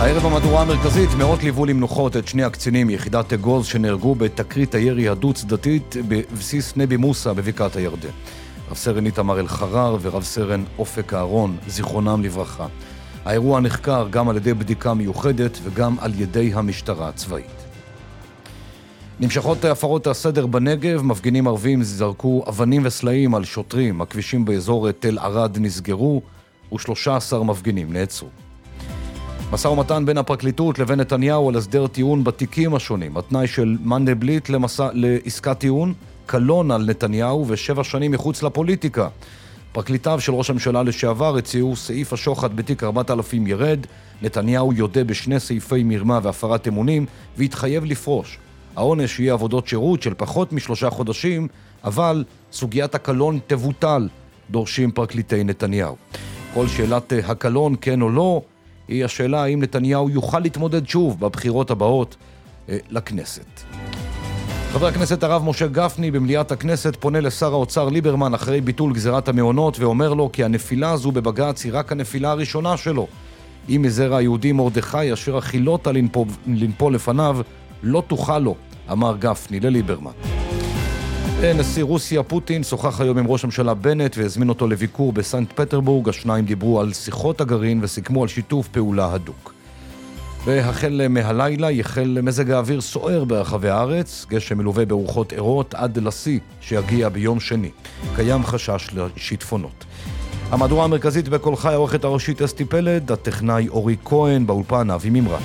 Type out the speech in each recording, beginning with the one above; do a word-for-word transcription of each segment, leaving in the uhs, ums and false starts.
הערב המהדורה המרכזית, מאות ליוו למנוחות את שני הקצינים מיחידת אגוז שנהרגו בתקרית הירי הדו-צדדית בבסיס נבי מוסא בבקעת הירדן. רב סרן איתמר אלחרר ורב סרן אופק אהרון, זיכרונם לברכה. האירוע נחקר גם על ידי בדיקה מיוחדת וגם על ידי המשטרה הצבאית. נמשכות הפרות הסדר בנגב, מפגינים ערבים זרקו אבנים וסלעים על שוטרים. הכבישים באזור תל ערד נסגרו ו-שלושה עשר מפגינים נעצרו. משא ומתן בין הפרקליטות לבין נתניהו על הסדר טיעון בתיקים השונים. התנאי של מנדלבליט למסע, לעסקת טיעון, קלון על נתניהו ושבע שנים מחוץ לפוליטיקה. פרקליטיו של ראש הממשלה לשעבר הציעו סעיף השוחד בתיק ארבעת אלפים ירד. נתניהו יודע בשני סעיפי מרמה והפרת אמונים והתחייב לפרוש. העונש יהיה עבודות שירות של פחות משלושה חודשים, אבל סוגיית הקלון תבוטל, דורשים פרקליטי נתניהו. כל שאלת הקלון, כן או לא, היא השאלה האם נתניהו יוכל להתמודד שוב בבחירות הבאות אה, לכנסת. חבר הכנסת הרב משה גפני במליאת הכנסת פונה לשר האוצר ליברמן אחרי ביטול גזירת המעונות ואומר לו כי הנפילה הזו בבג"ץ היא רק הנפילה הראשונה שלו. אם מזרע היהודי מרדכי אשר החילותה לנפול, לנפול לפניו לא תוכל לו, אמר גפני לליברמן. נשיא רוסיה פוטין שוחח היום עם ראש הממשלה בנט והזמין אותו לביקור בסנט פטרבורג. השניים דיברו על שיחות הגרעין וסיכמו על שיתוף פעולה הדוק. והחל מהלילה יחל מזג האוויר סוער ברחבי הארץ, גשם מלווה ברוחות ערות עד לשיא שיגיע ביום שני. קיים חשש לשיטפונות. המהדורה המרכזית בכל חי, העורכת הראשית אסתי פלד, הטכנאי אורי כהן, באולפן אבי מימרה.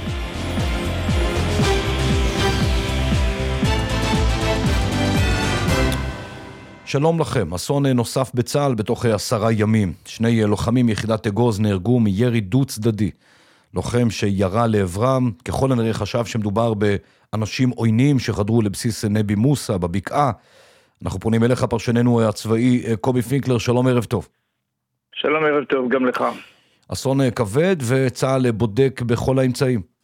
שלום לכם, אסון נוסף בצה"ל בתוך עשרה ימים. שני לוחמים מיחידת אגוז נהרגו מירי דו צדדי. לוחם שירה לעברם, ככל הנראה חשב שמדובר באנשים עוינים שחדרו לבסיס נבי מוסא בבקעה. אנחנו פונים אליך פרשננו הצבאי קובי פינקלר, שלום ערב טוב. שלום ערב טוב, גם לך. אסון כבד וצה"ל בודק בכל האמצעים.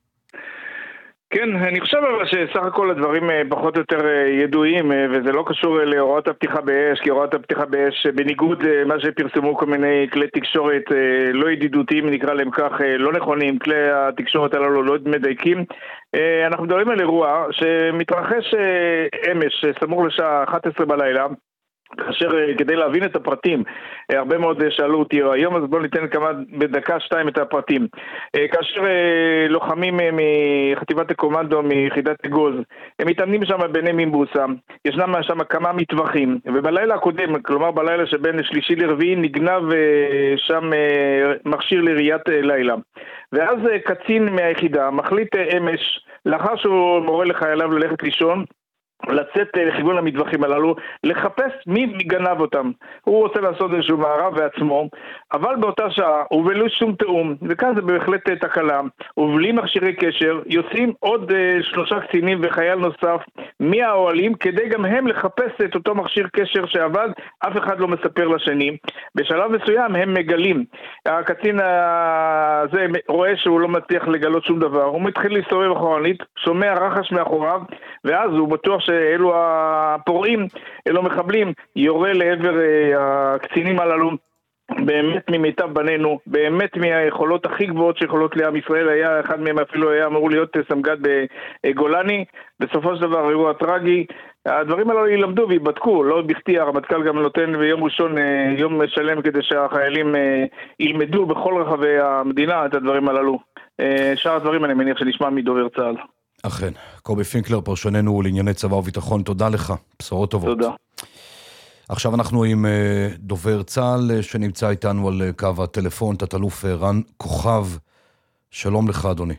כן, אני חושב אבל שסך הכל הדברים פחות או יותר ידועים, וזה לא קשור להוראות הפתיחה באש, כי הוראות הפתיחה באש, בניגוד מה שפרסמו כל מיני כלי תקשורת לא ידידותיים, נקרא להם כך, לא נכונים, כלי התקשורת הללו לא מדייקים. אנחנו מדברים על אירוע שמתרחש אמש, סמוך לשעה אחת עשרה בלילה, כאשר כדי להבין את הפרטים, הרבה מאוד שאלו אותי היום, אז בואו ניתן כמה בדקה שתיים את הפרטים. כאשר לוחמים מחטיבת הקומנדו מיחידת אגוז, הם מתאמנים שם בנבי מוסא, ישנם שם כמה מטווחים, ובלילה הקודם, כלומר בלילה שבין שלישי לרביעי, נגנב שם מכשיר לראיית לילה. ואז קצין מהיחידה מחליט אמש, לאחר שהוא מורה לחייליו ללכת לישון, לצאת לכיוון המטווחים הללו, לחפש מי גנב אותם. הוא רוצה לעשות איזשהו מערב בעצמו, אבל באותה שעה, ובלי שום תאום, וכאן זה בהחלט תקלה, ובלי מכשירי קשר, יוצאים עוד uh, שלושה קצינים וחייל נוסף מהאוהלים, כדי גם הם לחפש את אותו מכשיר קשר שעבד, אף אחד לא מספר לשני. בשלב מסוים הם מגלים, הקצין הזה רואה שהוא לא מצליח לגלות שום דבר, הוא מתחיל להסתובב אחורנית, שומע רחש מאחוריו, ואז הוא בטוח שאלו הפורעים, אלו מחבלים, יורה לעבר הקצינים הללו. באמת ממיטב בנינו, באמת מהיכולות הכי גבוהות שיכולות לעם ישראל, היה אחד מהם אפילו היה אמור להיות סמג"ד בגולני. בסופו של דבר אירוע טרגי. הדברים האלו ילמדו ויבדקו, לא בכדי הרמטכ"ל גם נותן ביום ראשון יום שלם כדי שהחיילים ילמדו בכל רחבי המדינה את הדברים הללו. שאר הדברים אני מניח שנשמע מדובר צה"ל. אכן, קובי פינקלר, פרשננו לענייני צבא וביטחון, תודה לך, בשורות טובות. תודה. עכשיו אנחנו עם דובר צה"ל שנמצא איתנו על קו הטלפון, תת-אלוף רן כוכב, שלום לך אדוני.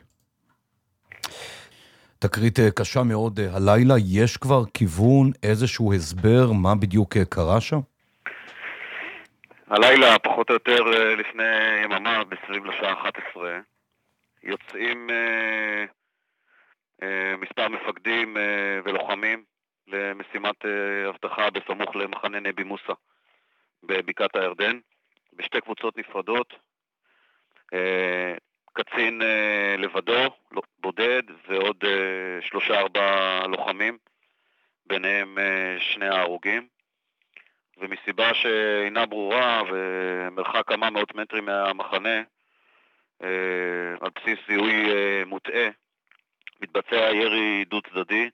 תקרית קשה מאוד הלילה, יש כבר כיוון, איזשהו הסבר, מה בדיוק קרה שם? הלילה, פחות או יותר לפני יממה, ב-עשרים לשעה אחת עשרה, יוצאים מספר מפקדים ולוחמים למשימת הבטחה בסמוך למחנה נבי מוסא בבקעת הירדן, בשתי קבוצות נפרדות, קצין לבדו, בודד, ועוד שלושה ארבעה לוחמים, ביניהם שני ההרוגים, ומסיבה שאינה ברורה ומרחק כמה מאות מטרים מהמחנה, על בסיס זיהוי מוטעה, מתבצע ירי דו צדדי,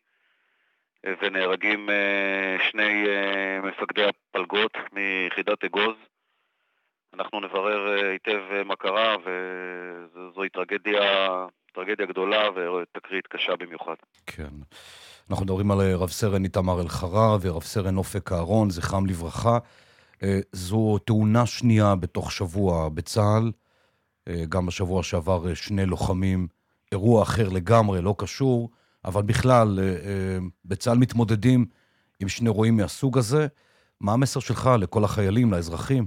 ונהרגים שני מפקדי הפלגות מיחידת אגוז. אנחנו נברר היטב מה קרה, וזוהי טרגדיה, טרגדיה גדולה ותקרית קשה במיוחד. כן. אנחנו מדברים על רב סרן איתמר אלחרר ורב סרן אופק אהרון, זכרם לברכה. זו תאונה שנייה בתוך שבוע בצה"ל. גם בשבוע שעבר שני לוחמים, אירוע אחר לגמרי, לא קשור, אבל בכלל, בצה"ל מתמודדים עם שני אירועים מהסוג הזה. מה המסר שלך לכל החיילים, לאזרחים?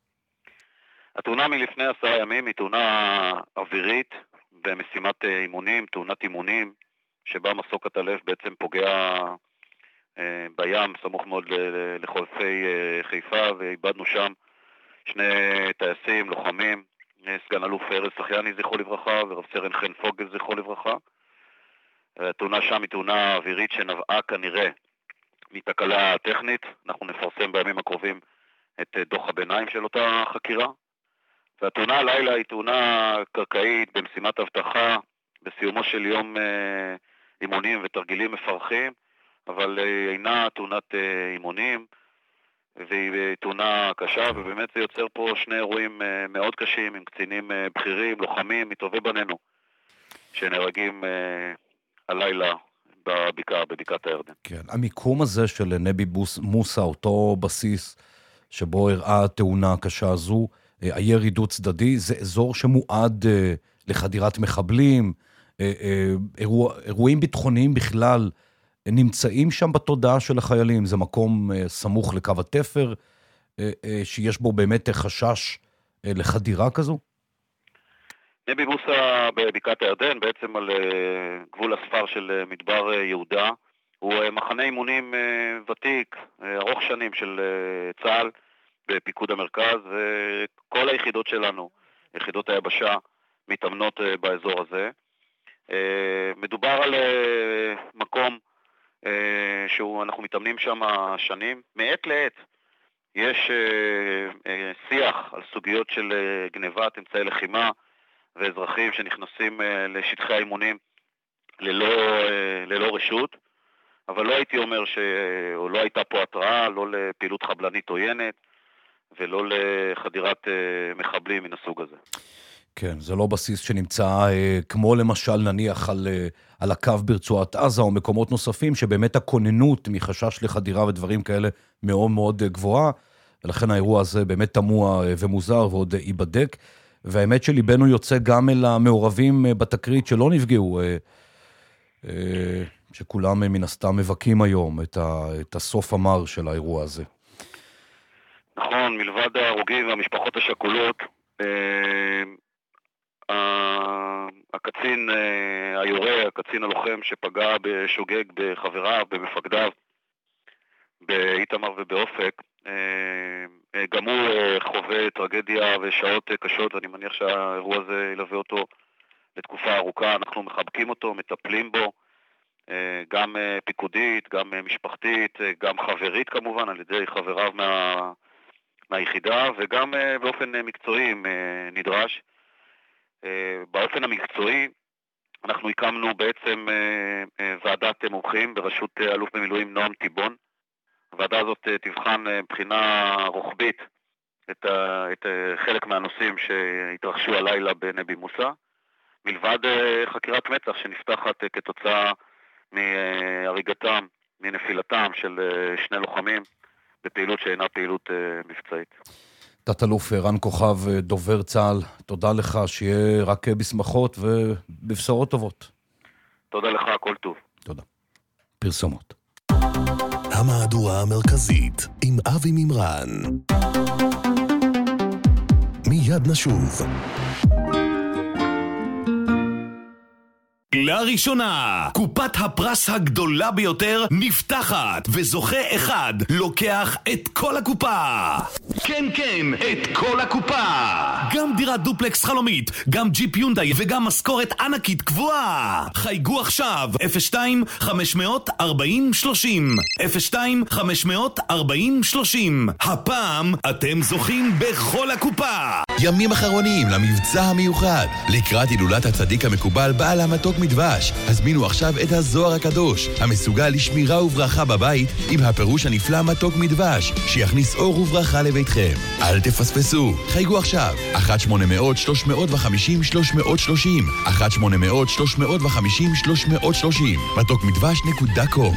התאונה מלפני עשרה ימים היא תאונה אווירית במשימת אימונים, תאונת אימונים, שבה מסוק הטלף בעצם פוגע בים, סמוך מאוד לחולפי חיפה, ואיבדנו שם שני טייסים, לוחמים, סגן אלוף ארז סחייני זכרו לברכה, ורב סרן חן פוגל זכרו לברכה. התאונה שם היא תאונה אווירית שנבעה כנראה מתקלה טכנית. אנחנו נפרסם בימים הקרובים את דוח הביניים של אותה חקירה. והתאונה הלילה היא תאונה קרקעית במשימת הבטחה, בסיומו של יום אימונים ותרגילים מפרכים, אבל אינה תאונת אימונים, והיא תאונה קשה, ובאמת זה יוצר פה שני אירועים מאוד קשים, עם קצינים בכירים, לוחמים, מטובי בנינו, שנהרגים הלילה בבקעה, בבקעת הירדן. כן, המיקום הזה של נבי מוסא, אותו בסיס שבו הראה התאונה הקשה הזו, הירי דו צדדי, זה אזור שמועד לחדירת מחבלים, אירוע, אירועים ביטחוניים בכלל נמצאים שם בתודעה של החיילים. זה מקום סמוך לקו התפר, שיש בו באמת חשש לחדירה כזו? נבי מוסא בבקעת הירדן, בעצם על גבול הספר של מדבר יהודה, הוא מחנה אימונים ותיק, ארוך שנים של צה"ל בפיקוד המרכז, וכל היחידות שלנו, יחידות היבשה, מתאמנות באזור הזה. מדובר על מקום שאנחנו מתאמנים שם שנים. מעת לעת יש שיח על סוגיות של גנבת אמצעי לחימה ואזרחים שנכנסים לשטחי האימונים ללא, ללא רשות, אבל לא הייתי אומר שלא הייתה פה התראה, לא לפעילות חבלנית עוינת ולא לחדירת מחבלים מן הסוג הזה. כן, זה לא בסיס שנמצא אה, כמו למשל נניח על, אה, על הקו ברצועת עזה או מקומות נוספים, שבאמת הכוננות מחשש לחדירה ודברים כאלה מאוד מאוד אה, גבוהה, ולכן האירוע הזה באמת תמוה אה, ומוזר ועוד אה, ייבדק, והאמת שליבנו יוצא גם אל המעורבים אה, בתקרית שלא נפגעו, אה, אה, שכולם אה, מן הסתם מבקים היום את, ה, את הסוף המר של האירוע הזה. נכון, מלבד ההרוגים והמשפחות השכולות, אה... הקצין היורה, הקצין הלוחם שפגע בשוגג בחבריו, במפקדיו, באיתמר ובאופק, גם הוא חווה טרגדיה ושעות קשות, ואני מניח שהאירוע הזה ילווה אותו לתקופה ארוכה. אנחנו מחבקים אותו, מטפלים בו, גם פיקודית, גם משפחתית, גם חברית כמובן, על ידי חבריו מה, מהיחידה, וגם באופן מקצועי נדרש. באופן המקצועי אנחנו הקמנו בעצם ועדת מומחים בראשות אלוף במילואים נועם טיבון. הוועדה הזאת תבחן בחינה רוחבית את, את חלק מהנושאים שהתרחשו הלילה בנבי מוסא, מלבד חקירת מצ"ח שנפתחת כתוצאה מהריגתם, מנפילתם של שני לוחמים בפעילות שאינה פעילות מבצעית. תת-אלוף רן כוכב, דובר צה"ל, תודה לך, שיהיה רק בשמחות ובבשורות טובות. תודה לך, הכל טוב. תודה. פרסומות. המהדורה המרכזית עם אבי מימרן. מיד נשוב. לראשונה, קופת הפרס הגדולה ביותר נפתחת, וזוכה אחד לוקח את כל הקופה. כן, כן, את כל הקופה. גם דירת דופלקס חלומית, גם ג'יפ יונדאי וגם משכורת ענקית קבועה. חייגו עכשיו אפס שתיים חמש ארבעים שלושים אפס שתיים חמש ארבעים שלושים. הפעם אתם זוכים בכל הקופה. ימים אחרונים למבצע המיוחד. לקראת הילולת הצדיק המקובל בעל המתוק מדבש. הזמינו עכשיו את הזוהר הקדוש, המסוגל לשמירה וברכה בבית, עם הפירוש הנפלא מתוק מדבש, שיכניס אור וברכה לביתכם. אל תפספסו, חייגו עכשיו, אחת שמונה מאות שלוש מאות וחמישים שלוש מאות שלושים, אחת שמונה מאות שלוש מאות וחמישים שלוש מאות שלושים, מתוק מדבש נקודה קום.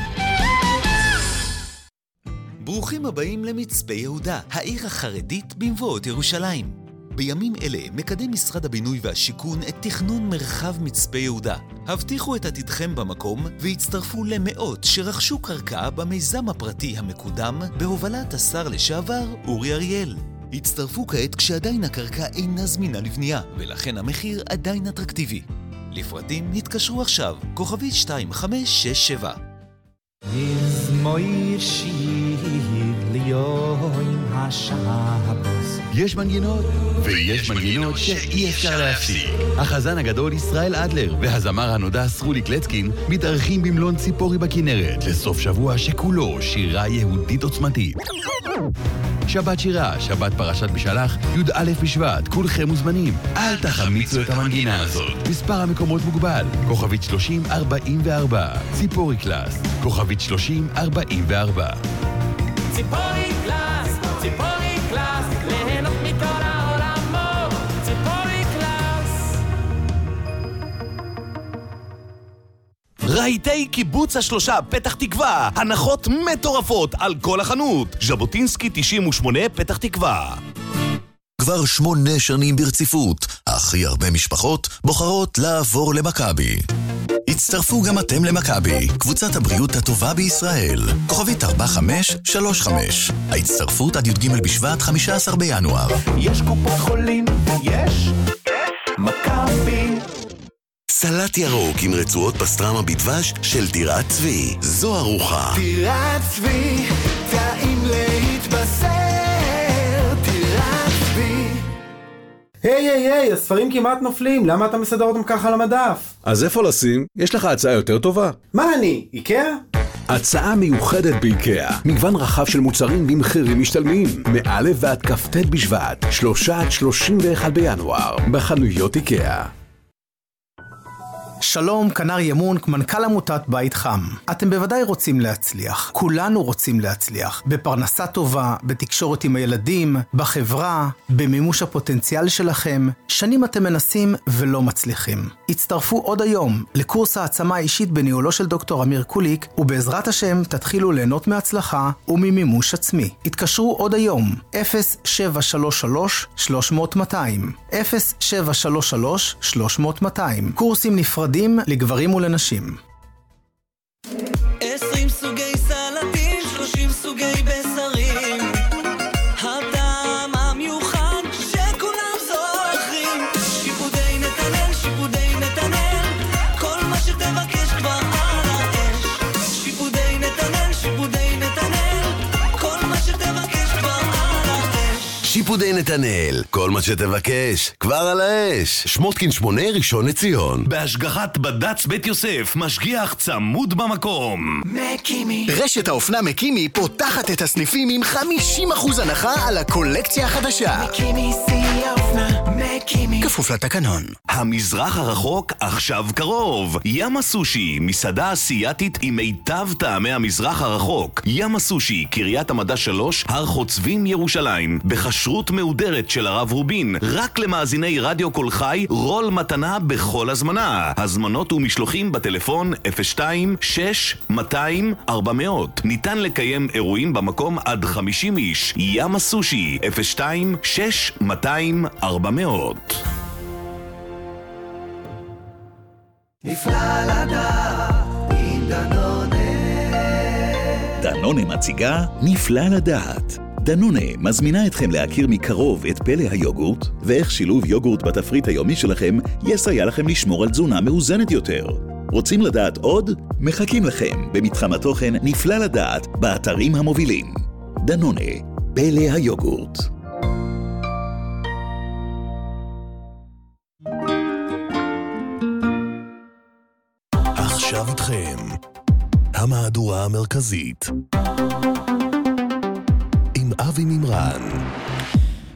ברוכים הבאים למצפה יהודה, העיר החרדית במבואות ירושלים. בימים אלה מקדם משרד הבינוי והשיכון את תכנון מרחב מצפה יהודה. הבטיחו את עתידכם במקום והצטרפו למאות שרכשו קרקע במיזם הפרטי המקודם בהובלת השר לשעבר אורי אריאל. הצטרפו כעת כשעדיין הקרקע אינה זמינה לבנייה, ולכן המחיר עדיין אטרקטיבי. לפרטים התקשרו עכשיו, כוכבית שתיים חמש שש שבע. יש מנגינות, ויש מנגינות שאי אפשר להפסיק. החזן הגדול ישראל אדלר והזמר הנודע סרולי קלצקין מתארחים במלון ציפורי בכנרת לסוף שבוע שכולו שירה יהודית עוצמתית. שבת שירה, שבת פרשת בשלח, י"א בשבט, כולכם מוזמנים. אל תחמיצו את המנגינה הזאת. מספר המקומות מוגבל, כוכבית שלושים ארבעים וארבע. ציפורי קלאס, כוכבית שלושים ארבעים וארבע. ציפורי קלאס, ציפורי קלאס, ליהנות מכל העולמות, ציפורי קלאס. רהיטי קיבוץ השלושה פתח תקווה, הנחות מטורפות על כל החנות. ז'בוטינסקי תשעים ושמונה פתח תקווה. כבר שמונה שנים ברציפות, הכי הרבה משפחות בוחרות לעבור למכבי. הצטרפו גם אתם למכבי, קבוצת הבריאות הטובה בישראל. כוכבית ארבע חמש שלוש חמש. ההצטרפות עד י"ג בשבט חמישה עשר בינואר. יש קופות חולים ויש מכבי. סלט ירוק עם רצועות פסטרמה בדבש של טירת צבי. זו ארוחה. טירת צבי, טעים להתבשר. טירת צבי. היי היי היי, הספרים כמעט נופלים, למה אתה מסדר אותם ככה על המדף? אז איפה לשים? יש לך הצעה יותר טובה. מה אני? איקאה? הצעה מיוחדת באיקאה, מגוון רחב של מוצרים במחירים משתלמים, מא' ועד כ"ט בשבט, שלושה עד שלושים ואחד בינואר, בחנויות איקאה. שלום, כנר ימונק, מנכ"ל עמותת בית חם. אתם בוודאי רוצים להצליח. כולנו רוצים להצליח. בפרנסה טובה, בתקשורת עם הילדים, בחברה, במימוש הפוטנציאל שלכם. שנים אתם מנסים ולא מצליחים. הצטרפו עוד היום לקורס העצמה אישית בניהולו של דוקטור אמיר קוליק, ובעזרת השם תתחילו ליהנות מהצלחה וממימוש עצמי. התקשרו עוד היום, אפס שבע שלוש שלוש שלוש מאות מאתיים. אפס שבע שלוש שלוש שלוש מאות מאתיים. קורסים נפרדים לגברים ולנשים. עשרים סוגי סלטים, שלושים סוגי בשרים, הטעם המיוחד שכולם זוכרים. שיפודי נתנאל, שיפודי נתנאל, כל מה שתבקש כבר על האש. שיפודי נתנאל, שיפודי נתנאל, כל מה שתבקש כבר על האש. שיפודי נתנאל, כל מה שתבקש כבר על האש. שמוטקין שמונה, ראשון לציון. בהשגחת בד"ץ בית יוסף, משגיח צמוד במקום. מקימי. רשת האופנה מקימי פותחת את הסניפים עם חמישים אחוז הנחה על הקולקציה החדשה. מקימי שיא האופנה, מקימי. כפוף לתקנון. המזרח הרחוק עכשיו קרוב. ים הסושי, מסעדה אסיאתית עם מיטב טעמי המזרח הרחוק. ים הסושי, קריית המדע שלוש, הר חוצבים ירושלים. בחשרות מהודרת של הרב רובין, רק למאזיני רדיו כל חי, רול מתנה בכל הזמנה. הזמנות ומשלוחים בטלפון אפס שתיים שש מאתיים ארבע מאות. ניתן לקיים אירועים במקום עד חמישים איש. ים הסושי, אפס שתיים שש מאתיים ארבע מאות. נפלא לדעת עם דנונה. דנונה מציגה נפלא לדעת. דנונה מזמינה אתכם להכיר מקרוב את פלא היוגורט, ואיך שילוב יוגורט בתפריט היומי שלכם יסייע לכם לשמור על תזונה מאוזנת יותר. רוצים לדעת עוד? מחכים לכם במתחם התוכן נפלא לדעת באתרים המובילים. דנונה, פלא היוגורט. עכשיו איתכם המהדורה המרכזית עם אבי ממרן.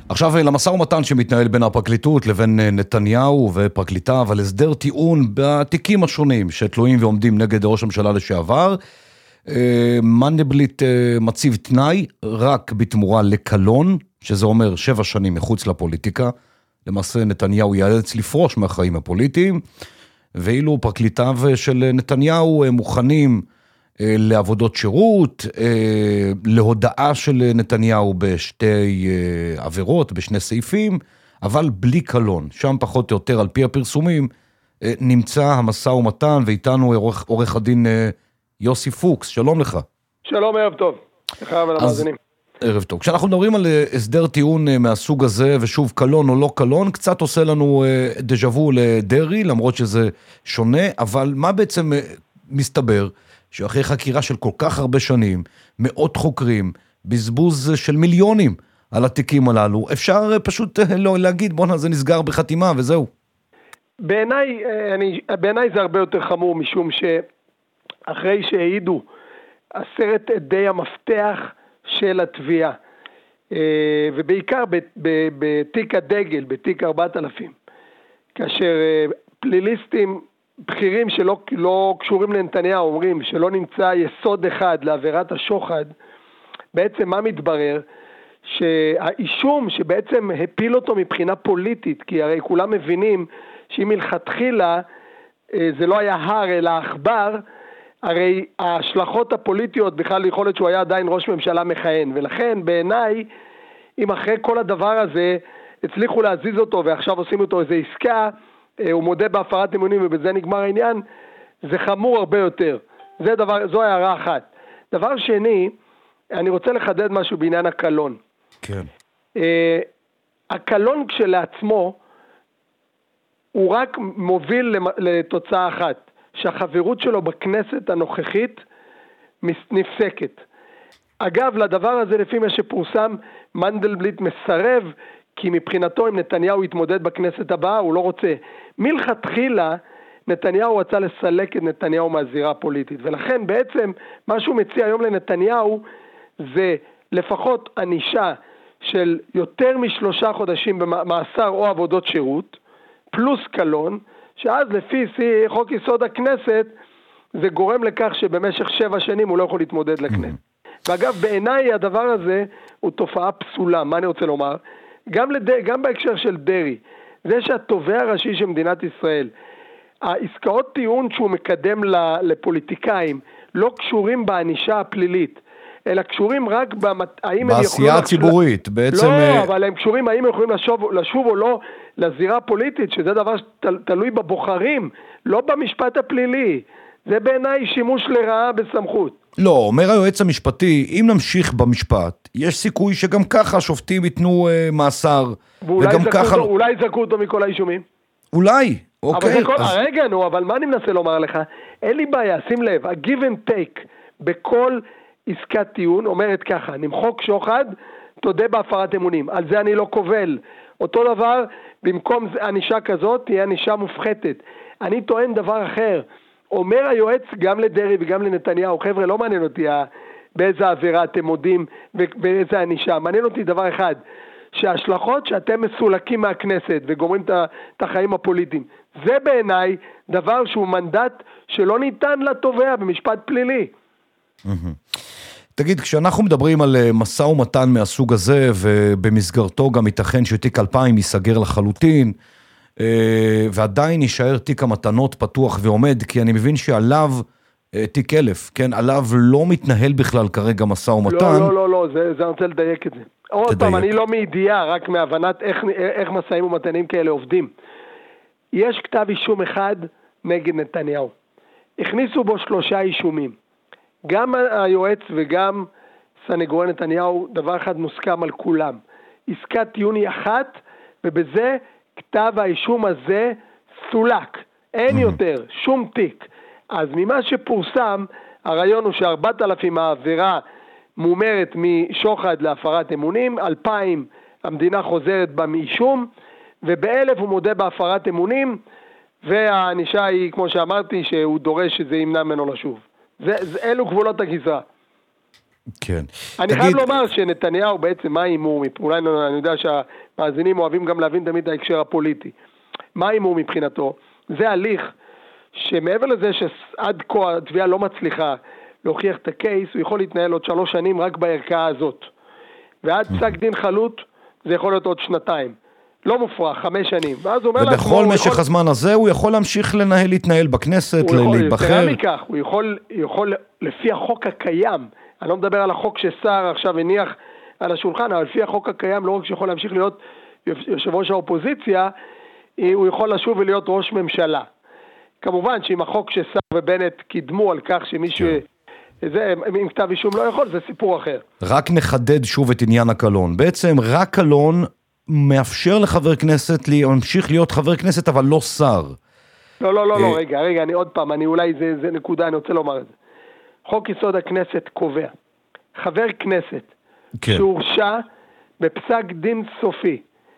עכשיו למשא ומתן שמתנהל בין הפרקליטות לבין נתניהו ופרקליטיו על הסדר טיעון בתיקים השונים שתלויים ועומדים נגד ראש הממשלה לשעבר. מנדלבליט מציב תנאי רק בתמורה לקלון, שזה אומר שבע שנים מחוץ לפוליטיקה. למעשה נתניהו ייאלץ לפרוש מהחיים הפוליטיים, ואילו פרקליטיו של נתניהו מוכנים לעבודות שירות, להודעה של נתניהו בשתי עבירות, בשני סעיפים, אבל בלי קלון. שם פחות או יותר על פי הפרסומים נמצא המשא ומתן, ואיתנו עורך, עורך הדין יוסי פוקס. שלום לך. שלום, ערב טוב. לך ולמאזינים. ערב טוב. כשאנחנו מדברים על הסדר טיעון מהסוג הזה, ושוב קלון או לא קלון, קצת עושה לנו דז'אבו לדרי, למרות שזה שונה, אבל מה בעצם מסתבר? שאחרי חקירה של כל כך הרבה שנים, מאות חוקרים, בזבוז של מיליונים על התיקים הללו, אפשר פשוט לא להגיד, בוא, זה נסגר בחתימה וזהו. בעיניי, אני, בעיניי זה הרבה יותר חמור, משום שאחרי שהעידו עשרת עדי המפתח של התביעה, ובעיקר בתיק הדגל, בתיק ארבעת אלפים, כאשר פליליסטים בכירים שלא לא קשורים לנתניהו אומרים שלא נמצא יסוד אחד לעבירת השוחד, בעצם מה מתברר? שהאישום שבעצם הפיל אותו מבחינה פוליטית, כי הרי כולם מבינים שאם מלכתחילה זה לא היה הר אלא עכבר, הרי ההשלכות הפוליטיות בכלל יכול להיות שהוא היה עדיין ראש ממשלה מכהן, ולכן בעיניי אם אחרי כל הדבר הזה הצליחו להזיז אותו ועכשיו עושים אותו איזו עסקה, הוא מודה בהפרת אמונים ובזה נגמר העניין, זה חמור הרבה יותר. זה דבר, זו הערה אחת. דבר שני, אני רוצה לחדד משהו בעניין הקלון. כן. הקלון כשלעצמו הוא רק מוביל לתוצאה אחת, שהחברות שלו בכנסת הנוכחית נפסקת. אגב, לדבר הזה לפי מה שפורסם, מנדלבליט מסרב, כי מבחינתו אם נתניהו יתמודד בכנסת הבאה, הוא לא רוצה. מלכתחילה, נתניהו רצה לסלק את נתניהו מהזירה הפוליטית, ולכן בעצם מה שהוא מציע היום לנתניהו, זה לפחות ענישה של יותר משלושה חודשים במאסר או עבודות שירות, פלוס קלון, שאז לפי חוק יסוד הכנסת, זה גורם לכך שבמשך שבע שנים הוא לא יכול להתמודד לכנסת. ואגב, בעיניי הדבר הזה הוא תופעה פסולה. מה אני רוצה לומר? גם, לד... גם בהקשר של דרי, זה שהתובע הראשי של מדינת ישראל, העסקאות טיעון שהוא מקדם לפוליטיקאים, לא קשורים בענישה הפלילית, אלא קשורים רק במת... בעשייה הציבורית, לח... בעצם... לא, אבל הם קשורים האם הם יכולים לשוב, לשוב או לא לזירה הפוליטית, שזה דבר שתלוי בבוחרים, לא במשפט הפלילי. זה בעיניי שימוש לרעה בסמכות. לא, אומר היועץ המשפטי, אם נמשיך במשפט, יש סיכוי שגם ככה השופטים ייתנו אה, מאסר, וגם ככה... אותו, אולי יזרקו אותו מכל האישומים? אולי, אוקיי. אבל כל... אז... רגע, נו, אבל מה אני מנסה לומר לך? אין לי בעיה, שים לב, ה-give and take בכל עסקת טיעון אומרת ככה, נמחוק שוחד, תודה בהפרת אמונים. על זה אני לא קובל. אותו דבר, במקום ענישה כזאת, תהיה ענישה מופחתת. אני טוען דבר אחר. אומר היועץ גם לדרי וגם לנתניהו, חבר'ה, לא מעניין אותי באיזה עבירה אתם מודים ובאיזה ענישה. מעניין אותי דבר אחד, שההשלכות שאתם מסולקים מהכנסת וגומרים את החיים הפוליטיים, זה בעיניי דבר שהוא מנדט שלא ניתן לתובע במשפט פלילי. תגיד, כשאנחנו מדברים על משא ומתן מהסוג הזה, ובמסגרתו גם ייתכן שתיק אלפיים ייסגר לחלוטין, ועדיין יישאר תיק המתנות פתוח ועומד, כי אני מבין שעליו תיק אלף, כן, עליו לא מתנהל בכלל כרגע משא ומתן. לא, לא, לא, לא, זה, זה אני רוצה לדייק את זה. עוד פעם, אני לא מידיעה, רק מהבנת איך, איך משאים ומתנים כאלה עובדים. יש כתב אישום אחד נגד נתניהו. הכניסו בו שלושה אישומים. גם היועץ וגם סנגורי נתניהו, דבר אחד מוסכם על כולם. עסקת טיעון היא אחת, ובזה כתב האישום הזה סולק. אין יותר, שום תיק. אז ממה שפורסם, הרעיון הוא שארבעת אלפים העבירה מומרת משוחד להפרת אמונים, אלפיים המדינה חוזרת במישום, ובאלף הוא מודה בהפרת אמונים, והענישה היא, כמו שאמרתי, שהוא דורש שזה ימנע ממנו לשוב. זה, זה, אלו גבולות הגזרה. כן. אני תגיד... חייב לומר שנתניהו בעצם, מה האימור? אולי אני יודע שהמאזינים אוהבים גם להבין תמיד ההקשר הפוליטי. מה האימור מבחינתו? זה הליך שמעבר לזה שעד כה התביעה לא מצליחה להוכיח את הקייס, הוא יכול להתנהל עוד שלוש שנים רק בערכאה הזאת. ועד פסק דין חלוט, זה יכול להיות עוד שנתיים. לא מופרח, חמש שנים. ואז הוא אומר לעצמו... ובכל משך יכול... הזמן הזה הוא יכול להמשיך לנהל, להתנהל בכנסת, להיבחר. הוא יכול, מכך, הוא יכול, יכול, לפי החוק הקיים, אני לא מדבר על החוק ששר עכשיו הניח על השולחן, אבל לפי החוק הקיים, לא רק שיכול להמשיך להיות יושב ראש האופוזיציה, הוא יכול לשוב ולהיות ראש ממשלה. כמובן שאם החוק ששר ובנט קידמו על כך שמישהו... זה, עם כתב אישום לא יכול, זה סיפור אחר. רק נחדד שוב את עניין הקלון. בעצם רק קלון מאפשר לחבר כנסת להמשיך להיות חבר כנסת, אבל לא שר. לא, לא, לא, לא, רגע, רגע, אני עוד פעם, אני אולי, זה, זה נקודה, אני רוצה לומר את זה. חוק יסוד הכנסת קובע, חבר כנסת, כן. שהורשע בפסק דין סופי,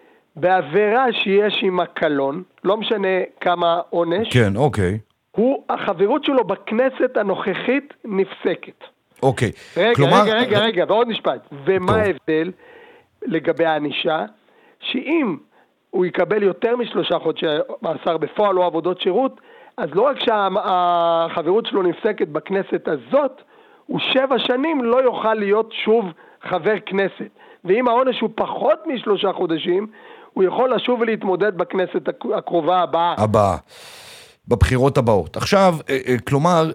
בעבירה שיש עם הקלון, לא משנה כמה עונש, כן, אוקיי. הוא, החברות שלו בכנסת הנוכחית נפסקת. אוקיי. רגע, כלומר... רגע, רגע, רגע, ועוד משפט. ומה טוב. ההבדל לגבי האנישה? שאם הוא יקבל יותר משלושה חודשי מאסר בפועל או עבודות שירות, אז לא רק שהחברות שלו נפסקת בכנסת הזאת, הוא שבע שנים לא יוכל להיות שוב חבר כנסת. ואם העונש הוא פחות משלושה חודשים, הוא יכול לשוב ולהתמודד בכנסת הקרובה הבאה. הבאה. בבחירות הבאות. עכשיו, כלומר,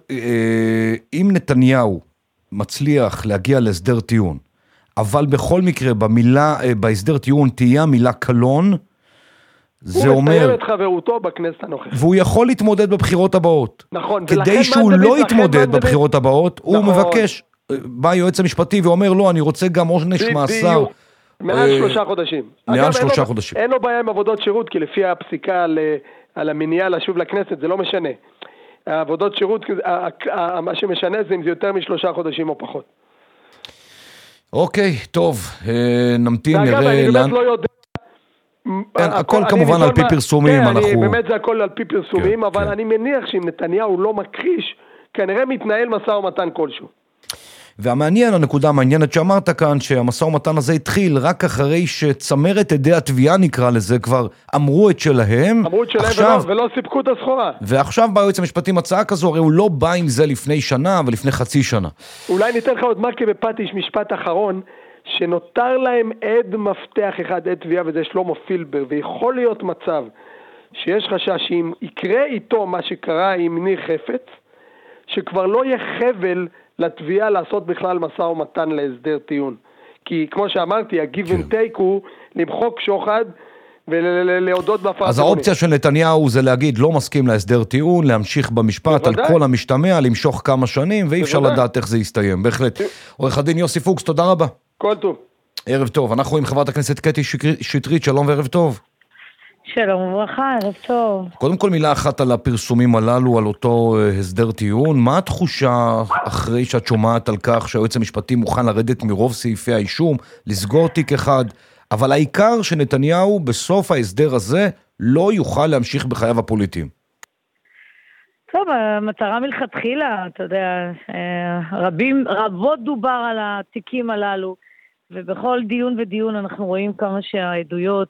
אם נתניהו מצליח להגיע להסדר טיעון, אבל בכל מקרה במילה, בהסדר טיעון תהיה המילה קלון, זה אומר... הוא מסיים את חברותו בכנסת הנוכחית. והוא יכול להתמודד בבחירות הבאות. נכון. כדי שהוא לא יתמודד בבחירות הבאות, הוא מבקש, בא היועץ המשפטי ואומר, לא, אני רוצה גם עונש מאסר. מעל שלושה חודשים. מעל שלושה חודשים. אין לו בעיה עם עבודות שירות, כי לפי הפסיקה על... על המניעה לשוב לכנסת, זה לא משנה. העבודות שירות, מה שמשנה זה אם זה יותר משלושה חודשים או פחות. אוקיי, טוב, נמתין, נראה... ואגב, אני באמת לא יודע... הכל כמובן על פי פרסומים, אנחנו... באמת זה הכל על פי פרסומים, אבל אני מניח שאם נתניהו לא מכחיש, כנראה מתנהל משא ומתן כלשהו. והמעניין, הנקודה המעניינת שאמרת כאן, שהמשא ומתן הזה התחיל רק אחרי שצמרת עדי התביעה נקרא לזה, כבר אמרו את שלהם. אמרו את שלהם עכשיו, ולא, ולא סיפקו את הסחורה. ועכשיו בא היועץ המשפטי עם הצעה כזו, הרי הוא לא בא עם זה לפני שנה, ולפני חצי שנה. אולי ניתן לך עוד מרקי בפטיש משפט אחרון, שנותר להם עד מפתח אחד, עד תביעה, וזה שלמה פילבר, ויכול להיות מצב שיש חשש שאם יקרה איתו מה שקרה עם ניר חפץ, שכבר לא יהיה חבל לתביעה לעשות בכלל משא ומתן להסדר טיעון. כי כמו שאמרתי, ה-give and take הוא למחוק שוחד ולהודות בהפרת... אז האופציה של נתניהו זה להגיד לא מסכים להסדר טיעון, להמשיך במשפט על כל המשתמע, למשוך כמה שנים, ואי אפשר לדעת איך זה יסתיים. בהחלט. עורך הדין יוסי פוקס, תודה רבה. כל טוב. ערב טוב. אנחנו עם חברת הכנסת קטי שטרית, שלום וערב טוב. שלום וברכה, ערב טוב. קודם כל מילה אחת על הפרסומים הללו, על אותו הסדר טיעון. מה התחושה אחרי שאת שומעת על כך שהיועץ המשפטי מוכן לרדת מרוב סעיפי האישום, לסגור תיק אחד, אבל העיקר שנתניהו בסוף ההסדר הזה לא יוכל להמשיך בחייו הפוליטיים? טוב, המטרה מלכתחילה, אתה יודע, רבים, רבות דובר על התיקים הללו, ובכל דיון ודיון אנחנו רואים כמה שהעדויות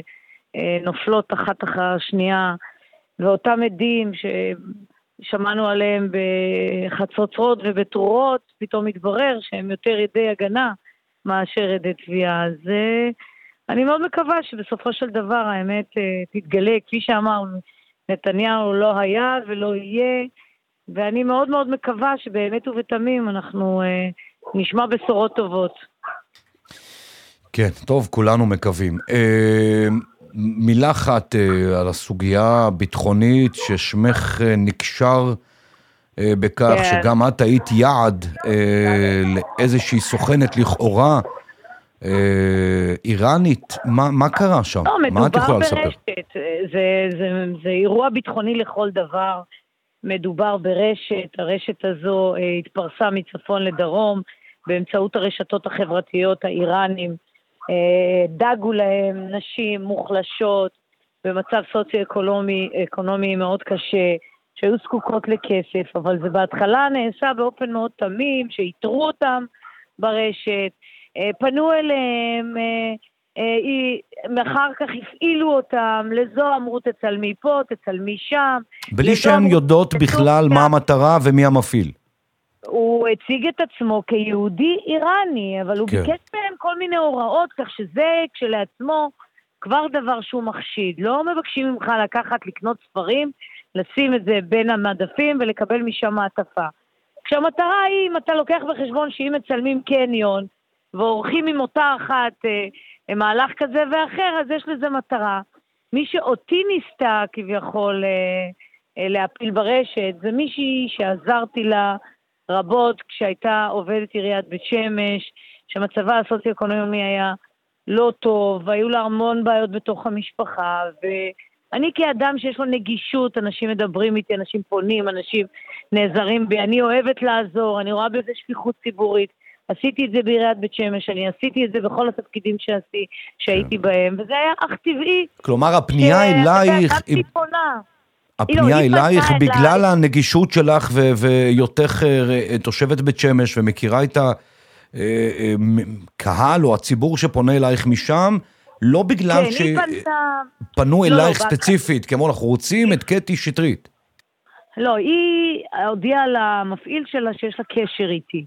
נופלות אחת אחר השנייה, ואותם עדים ששמענו עליהם בחצוצרות ובתרורות, פתאום מתברר שהם יותר ידי הגנה מאשר ידי תביעה. אז אני מאוד מקווה שבסופו של דבר האמת תתגלה, כפי שאמרנו, נתניהו לא היה ולא יהיה, ואני מאוד מאוד מקווה שבאמת ובתמים אנחנו נשמע בשורות טובות. כן, טוב, כולנו מקווים. מילה אחת על הסוגיה הביטחונית ששמך נקשר בכך yeah. שגם את היית יעד לאיזושהי סוכנת לכאורה איראנית. מה, מה קרה שם? לא, מה את יכולה ברשת. לספר? זה, זה, זה אירוע ביטחוני לכל דבר. מדובר ברשת. הרשת הזו התפרסה מצפון לדרום באמצעות הרשתות החברתיות האיראנים. דאגו להם נשים מוחלשות במצב סוציו-אקונומי אקונומי מאוד קשה, שהיו זקוקות לכסף, אבל זה בהתחלה נעשה באופן מאוד תמים, שיתרו אותם ברשת, פנו אליהם, מאחר כך הפעילו אותם, לזו אמרו תצלמי פה, תצלמי שם. בלי שהן יודעות בכלל מה המטרה ומי המפעיל. הוא הציג את עצמו כיהודי איראני, אבל הוא ביקש מהם כל מיני הוראות, כך שזה כשלעצמו כבר דבר שהוא מחשיד. לא מבקשים ממך לקחת, לקנות ספרים, לשים את זה בין המדפים ולקבל משם מעטפה. כשהמטרה היא, אם אתה לוקח בחשבון שאם מצלמים קניון, ועורכים עם אותה אחת אה, מהלך כזה ואחר, אז יש לזה מטרה. מי שאותי ניסתה כביכול אה, אה, להפיל ברשת, זה מישהי שעזרתי לה רבות כשהייתה עובדת עיריית בית שמש, שמצבה הסוציו-אקונומי היה לא טוב, והיו לה המון בעיות בתוך המשפחה, ואני כאדם שיש לו נגישות, אנשים מדברים איתי, אנשים פונים, אנשים נעזרים בי, אני אוהבת לעזור, אני רואה בזה שפיחות ציבורית, עשיתי את זה בעיריית בית שמש, אני עשיתי את זה בכל התפקידים שעשי, שהייתי בהם, וזה היה אך טבעי. כלומר, הפנייה אלייך, הפנייה אלייך בגלל הנגישות שלך ויותך תושבת בית שמש ומכירה את הקהל או הציבור שפונה אלייך משם, לא בגלל שפנו אלייך ספציפית, כמו אנחנו רוצים את קטי שטרית. לא, היא הודיעה למפעיל שלה שיש לה קשר איתי.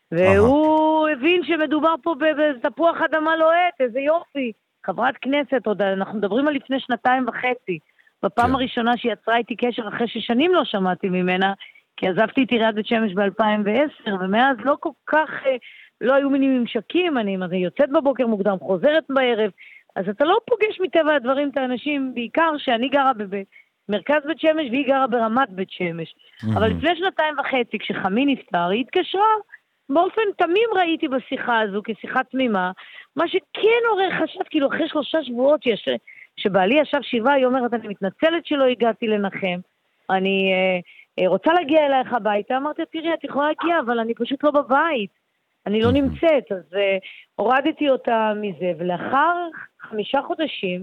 והוא הבין שמדובר פה בתפוח אדמה לוהט, איזה יופי. חברת כנסת, עוד אנחנו מדברים על לפני שנתיים וחצי. בפעם הראשונה שהיא יצרה איתי קשר אחרי ששנים לא שמעתי ממנה, כי עזבתי את עיריית בית שמש ב-אלפיים ועשר, ומאז לא כל כך, לא היו מיני ממשקים, אני יוצאת בבוקר מוקדם, חוזרת בערב, אז אתה לא פוגש מטבע הדברים את האנשים, בעיקר שאני גרה במרכז בית שמש והיא גרה ברמת בית שמש. אבל לפני שנתיים וחצי, כשחמי נפטר, היא התקשרה, באופן תמים ראיתי בשיחה הזו, כשיחה תמימה, מה שכן עורר חשב, כאילו אחרי שלושה שבועות שיש, שבעלי ישב שבעה, היא אומרת, אני מתנצלת שלא הגעתי לנחם, אני אה, רוצה להגיע אלייך הביתה, אמרתי, תראי, את יכולה להגיע, אבל אני פשוט לא בבית, אני לא נמצאת, אז אה, הורדתי אותה מזה, ולאחר חמישה חודשים,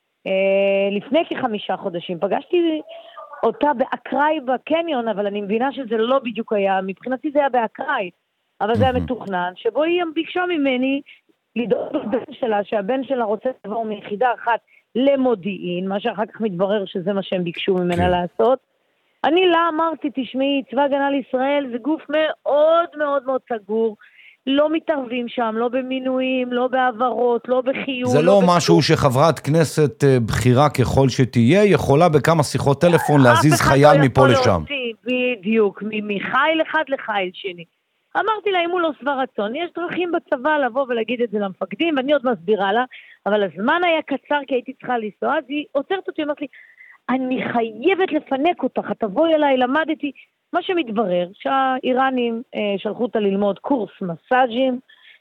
אה, לפני כחמישה חודשים, פגשתי אותה באקראי בקניון, אבל אני מבינה שזה לא בדיוק היה, מבחינתי זה היה באקראי, אבל זה היה מתוכנן, שבו היא ביקשה ממני לדאוג לבן שלה, שהבן שלה רוצה לעבור מיחידה אחת למודיעין, מה שאחר כך מתברר שזה מה שהם ביקשו ממנה לעשות. אני לה אמרתי, תשמעי, צבא הגנה לישראל זה גוף מאוד מאוד מאוד סגור, לא מתערבים שם, לא במינויים, לא בעברות, לא בחיוב. זה לא משהו שחברת כנסת בחירה ככל שתהיה, יכולה בכמה שיחות טלפון להזיז חייל מפה לשם. בדיוק, מחיל אחד לחיל שני. אמרתי לה, אם הוא לא שבע רצון, יש דרכים בצבא לבוא ולהגיד את זה למפקדים, ואני עוד מסבירה לה, אבל הזמן היה קצר כי הייתי צריכה לנסוע, אז היא עוצרת אותי, אמרת לי, אני חייבת לפנק אותך, תבואי אליי, למדתי, מה שמתברר, שהאיראנים אה, שלחו אותה ללמוד קורס מסאז'ים,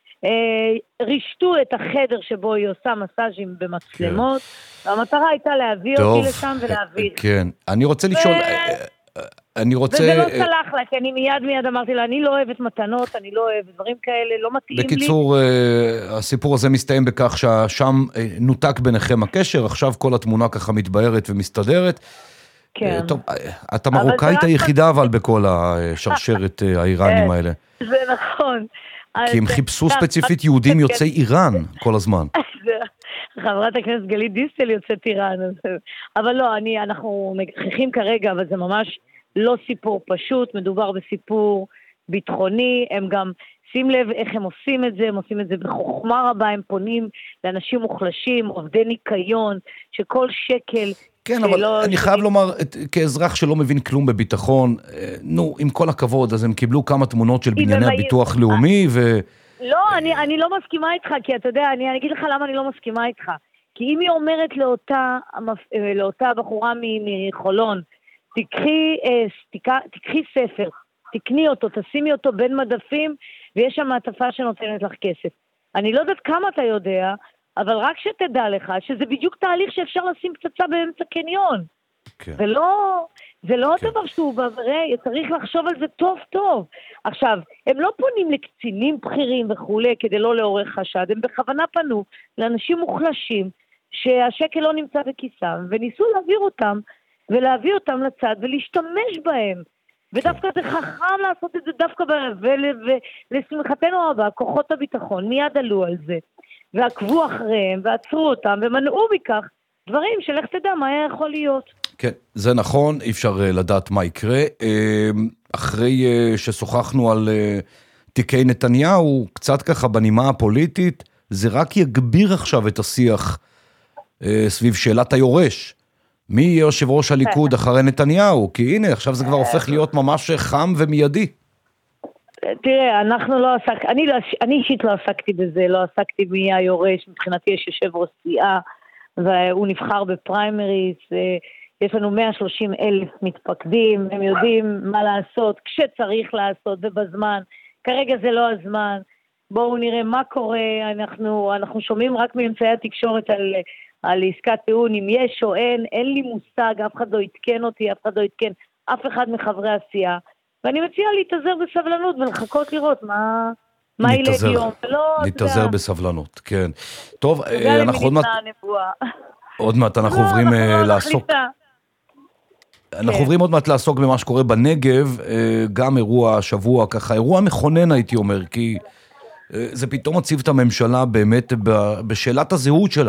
אה, רשתו את החדר שבו היא עושה מסאז'ים במצלמות, כן. והמטרה הייתה להביא טוב, אותי לשם ולהביא. כן, אני רוצה לשאול... ו... אני רוצה... וזה לא צלח לה, כי אני מיד מיד אמרתי לה, אני לא אוהבת מתנות, אני לא אוהבת דברים כאלה, לא מתאים לי. בקיצור, הסיפור הזה מסתיים בכך ששם נותק ביניכם הקשר, עכשיו כל התמונה ככה מתבהרת ומסתדרת. כן. טוב, את המרוקאית היחידה אבל בכל השרשרת האיראנים האלה. זה נכון. כי הם חיפשו ספציפית יהודים יוצאי איראן כל הזמן. חברת הכנסת גלית דיסטל יוצאת איראן. אבל לא, אני, אנחנו מגחיכים כרגע, אבל זה ממש לא סיפור פשוט, מדובר בסיפור ביטחוני, הם גם, שים לב איך הם עושים את זה, הם עושים את זה בחוכמה רבה, הם פונים לאנשים מוחלשים, עובדי ניקיון, שכל שקל... כן, אבל אני חייב לומר, כאזרח שלא מבין כלום בביטחון, נו, עם כל הכבוד, אז הם קיבלו כמה תמונות של בנייני הביטוח לאומי, ו... לא, אני, אני לא מסכימה איתך, כי אתה יודע, אני, אני אגיד לך למה אני לא מסכימה איתך. כי אם היא אומרת לאותה, לאותה בחורה מחולון, תקחי, תקחי, תקחי ספר, תקני אותו, תשימי אותו בין מדפים, ויש שם מעטפה שנותנת לך כסף. אני לא יודעת כמה אתה יודע, אבל רק שתדע לך, שזה בדיוק תהליך שאפשר לשים פצצה באמצע קניון. כן. זה לא, זה לא כן. דבר שהוא בעברי, צריך לחשוב על זה טוב טוב. עכשיו, הם לא פונים לקצינים בכירים וכולי, כדי לא לעורר חשד, הם בכוונה פנו לאנשים מוחלשים, שהשקל לא נמצא בכיסם, וניסו להעביר אותם, ולהביא אותם לצד, ולהשתמש בהם. ודווקא זה חכם לעשות את זה דווקא, ולשמחתנו הרבה, כוחות הביטחון מיד עלו על זה, ועקבו אחריהם, ועצרו אותם, ומנעו מכך דברים שלך תדע מה היה יכול להיות. כן, זה נכון, אי אפשר לדעת מה יקרה. אחרי ששוחחנו על תיקי נתניהו, קצת ככה בנימה הפוליטית, זה רק יגביר עכשיו את השיח סביב שאלת היורש. מי יהיה יושב ראש הליכוד אחרי נתניהו? כי הנה, עכשיו זה כבר הופך להיות ממש חם ומיידי. תראה, אנחנו לא עסק, אני, לא, אני אישית לא עסקתי בזה, לא עסקתי מי היורש, מבחינתי יש יושב ראש סיעה, והוא נבחר בפריימריס, יש לנו מאה ושלושים אלף מתפקדים, הם יודעים מה לעשות, כשצריך לעשות ובזמן, כרגע זה לא הזמן, בואו נראה מה קורה, אנחנו, אנחנו שומעים רק מאמצעי התקשורת על, על עסקת טיעון, אם יש או אין, אין לי מושג, אף אחד לא יתקן אותי, אף אחד לא יתקן, אף אחד מחברי הסיעה, ואני מציעה להתאזר בסבלנות ולחכות לראות מה, מה ילד יום. להתאזר בסבלנות, כן. טוב, אנחנו עוד מעט... עוד מעט אנחנו עוברים לעסוק... אנחנו עוברים עוד מעט לעסוק במה שקורה בנגב, גם אירוע השבוע ככה, אירוע מכונן הייתי אומר, כי זה פתאום מציב את הממשלה באמת בשאלת הזהות שלה.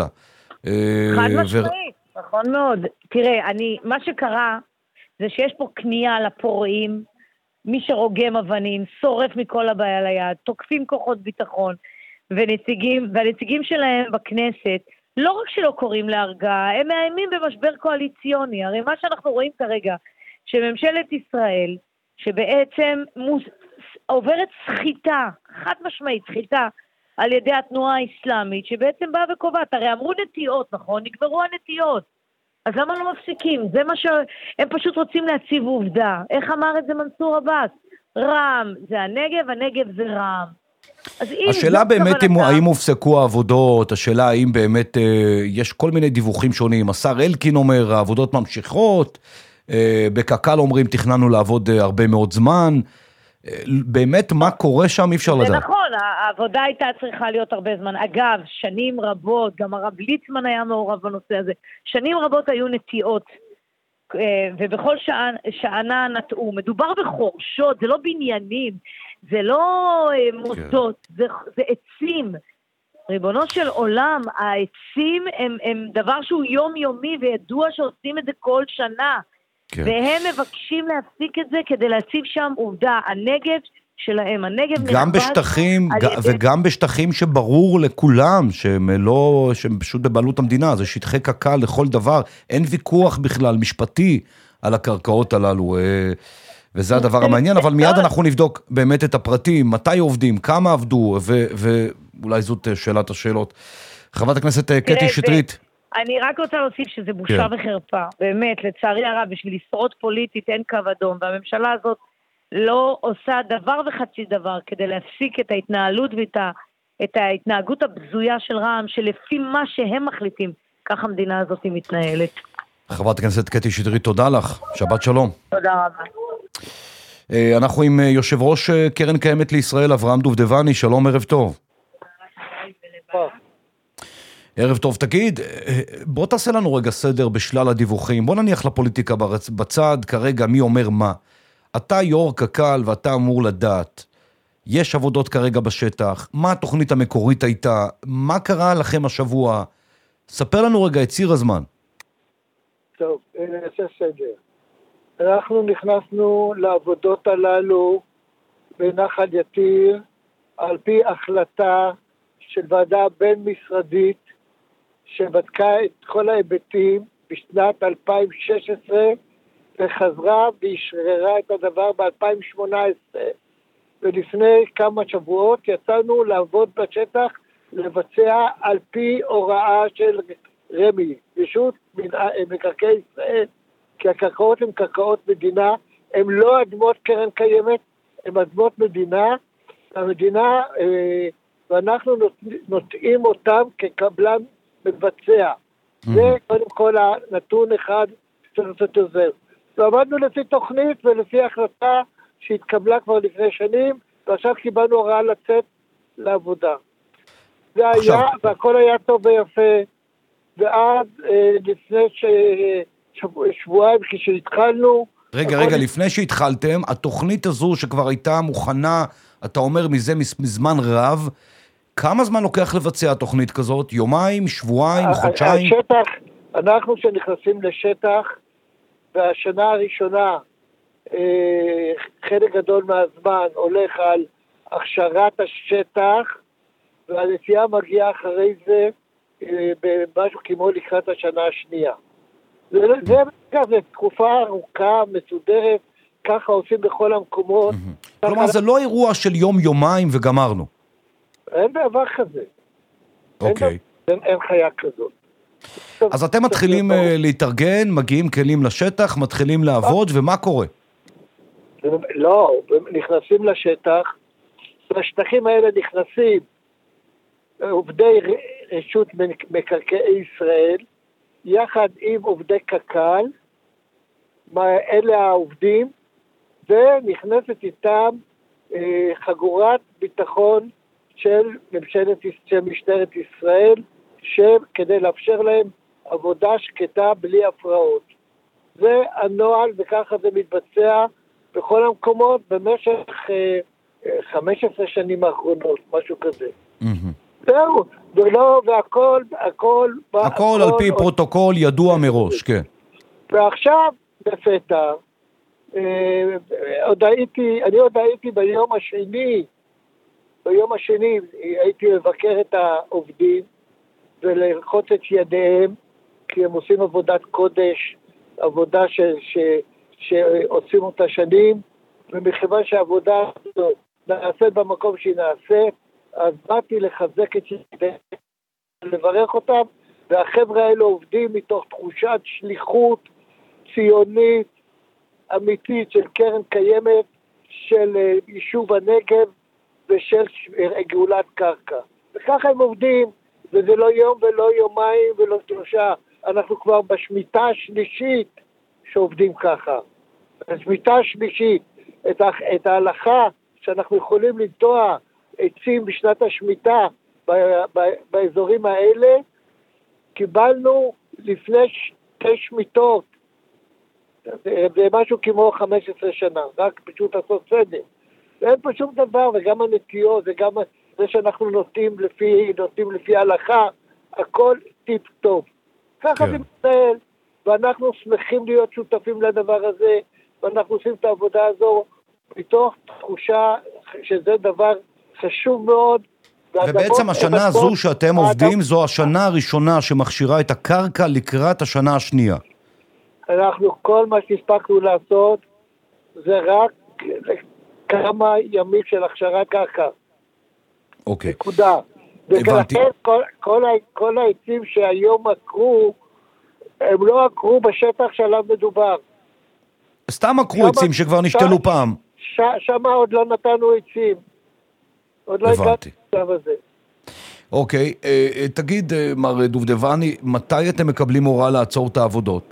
חד משמעית, נכון מאוד. תראה, אני, מה שקרה זה שיש פה קנייה לפורעים, מי שרוגם אבנים, שורף מכל הבעיה ליד, תוקפים כוחות ביטחון, ונציגים, והנציגים שלהם בכנסת, לא רק שלא קוראים להרגעה, הם מאיימים במשבר קואליציוני. הרי מה שאנחנו רואים כרגע, שממשלת ישראל, שבעצם מוס, עוברת סחיטה, חד משמעית סחיטה, על ידי התנועה האסלאמית, שבעצם באה וקובעת, הרי אמרו נטיות, נכון? נגברו הנטיות. אז למה לא מפסיקים? זה מה שהם פשוט רוצים להציב עובדה. איך אמר את זה מנסור עבאס? רע"מ זה הנגב, הנגב זה רע"מ. השאלה באמת אם, האם הופסקו העבודות, השאלה האם באמת אה, יש כל מיני דיווחים שונים, השר אלקין אומר העבודות ממשיכות, אה, בקק"ל אומרים תכננו לעבוד אה, הרבה מאוד זמן, אה, באמת מה קורה שם אי אפשר לדעת. זה נכון, העבודה הייתה צריכה להיות הרבה זמן, אגב שנים רבות, גם הרב ליצמן היה מעורב בנושא הזה, שנים רבות היו נטיעות, אה, ובכל שעה, שענה נטעו, מדובר בחורשות, זה לא בניינים, זה לא מוסדות, זה, זה עצים. ריבונו של עולם, העצים הם, הם דבר שהוא יומיומי, וידוע שעושים את זה כל שנה. כן. והם מבקשים להפסיק את זה כדי להציב שם עובדה. הנגב שלהם, הנגב גם בשטחים, ג- ידי... וגם בשטחים שברור לכולם, שהם לא, שהם פשוט בבעלות המדינה, זה שטחי קק"ל לכל דבר. אין ויכוח בכלל משפטי על הקרקעות הללו. וזה הדבר המעניין, אבל מיד אנחנו נבדוק באמת את הפרטים, מתי עובדים, כמה עבדו, ואולי זאת שאלת השאלות. חברת הכנסת קטי שטרית. אני רק רוצה להוסיף שזה בושה וחרפה, באמת, לצערי הרב, בשביל לשרוד פוליטית אין קו אדום, והממשלה הזאת לא עושה דבר וחצי דבר כדי להפסיק את ההתנהלות ואת ההתנהגות הבזויה של רע"מ, שלפי מה שהם מחליטים, כך המדינה הזאת מתנהלת. חברת הכנסת קטי שטרית, תודה לך, שבת שלום. תודה רבה. אנחנו עם יושב ראש קרן קיימת לישראל, אברהם דובדבני, שלום, ערב טוב. ערב טוב, תגיד, בוא תעשה לנו רגע סדר בשלל הדיווחים, בוא נניח לפוליטיקה בצד, כרגע מי אומר מה. אתה יו"ר קק"ל ואתה אמור לדעת, יש עבודות כרגע בשטח, מה התוכנית המקורית הייתה, מה קרה לכם השבוע, ספר לנו רגע את ציר הזמן. טוב, נעשה סדר. אנחנו נכנסנו לעבודות הללו בנחל יתיר על פי החלטה של ועדה בין-משרדית שבדקה את כל ההיבטים בשנת אלפיים ושש עשרה וחזרה והשררה את הדבר ב-אלפיים שמונה עשרה, ולפני כמה שבועות יצאנו לעבוד בשטח לבצע על פי הוראה של רמ"י, רשות מקרקעי ישראל, כי הקרקעות הן קרקעות מדינה, הן לא אדמות קרן קיימת, הן אדמות מדינה, המדינה, אה, ואנחנו נוטעים אותם כקבלן מבצע. Mm-hmm. זה קודם כל הנתון אחד שרוצה עוזר. ועמדנו לפי תוכנית ולפי החלטה שהתקבלה כבר לפני שנים, ועכשיו קיבלנו הוראה לצאת לעבודה. זה עכשיו. היה, והכל היה טוב ויפה, ועד אה, לפני ש... שבוע, שבועיים כשהתחלנו... רגע, רגע, לפני שהתחלתם, התוכנית הזו שכבר הייתה מוכנה, אתה אומר מזה מזמן רב, כמה זמן לוקח לבצע תוכנית כזאת? יומיים, שבועיים, חודשיים? השטח, אנחנו שנכנסים לשטח, והשנה הראשונה, חלק גדול מהזמן הולך על הכשרת השטח, והנסיעה מגיעה אחרי זה במשהו כמו לקראת השנה השנייה. זה, זה, זה תקופה ארוכה, מסודרת, ככה עושים בכל המקומות. כלומר, זה לא אירוע של יום-יומיים וגמרנו. אין דבר כזה. אוקיי. אין, אין חיה כזאת. אז אתם מתחילים להתארגן, מגיעים כלים לשטח, מתחילים לעבוד, ומה קורה? לא, נכנסים לשטח, בשטחים האלה נכנסים עובדי רשות מקרקעי ישראל, יחד עם עובדי קק"ל, אלה העובדים, ונכנסת איתם אה, חגורת ביטחון של ממשלת, של משטרת ישראל, שכדי לאפשר להם עבודה שקטה בלי הפרעות. זה הנוהל וככה זה מתבצע בכל המקומות במשך אה, חמש עשרה שנים האחרונות, משהו כזה. זהו, ולא, והכל, הכל... הכל על פי פרוטוקול ידוע מראש, כן. ועכשיו, בפתע, עוד הייתי, אני עוד הייתי ביום השני, ביום השני הייתי לבקר את העובדים וללחוץ את ידיהם, כי הם עושים עבודת קודש, עבודה ש, ש, שעושים אותה שנים, ומכיוון שהעבודה נעשית במקום שהיא נעשית, אז באתי לחזק את ידיהם, לברך אותם, והחבר'ה האלה עובדים מתוך תחושת שליחות ציונית, אמיתית של קרן קיימת, של יישוב הנגב ושל גאולת קרקע. וככה הם עובדים, וזה לא יום ולא יומיים ולא שלושה. אנחנו כבר בשמיטה השלישית שעובדים ככה. בשמיטה השלישית, את, את ההלכה שאנחנו יכולים לנטוע עצים בשנת השמיטה ב, ב, באזורים האלה, קיבלנו לפני שתי שמיטות. זה משהו כמו חמש עשרה שנה, רק פשוט לעשות סדר. ואין פה שום דבר, וגם הנטיות, וגם זה שאנחנו נוטים לפי, נוטים לפי ההלכה, הכל טיפ טוב. ככה זה מתנהל, ואנחנו שמחים להיות שותפים לדבר הזה, ואנחנו עושים את העבודה הזו מתוך תחושה שזה דבר חשוב מאוד. ובעצם השנה הזו שאתם עובדים, זו השנה הראשונה שמכשירה את הקרקע לקראת השנה השנייה. אנחנו, כל מה שהספקנו לעשות, זה רק כמה ימים של הכשרת קרקע. אוקיי. נקודה. הבנתי. ולכן כל, כל, כל העצים שהיום עקרו, הם לא עקרו בשטח שעליו מדובר. סתם עקרו עצים שכבר נשתלו פעם. ש, שמה עוד לא נתנו עצים. עוד לא הגעתי לשלב הזה. אוקיי, תגיד, מר דובדבני, מתי אתם מקבלים הוראה לעצור את העבודות?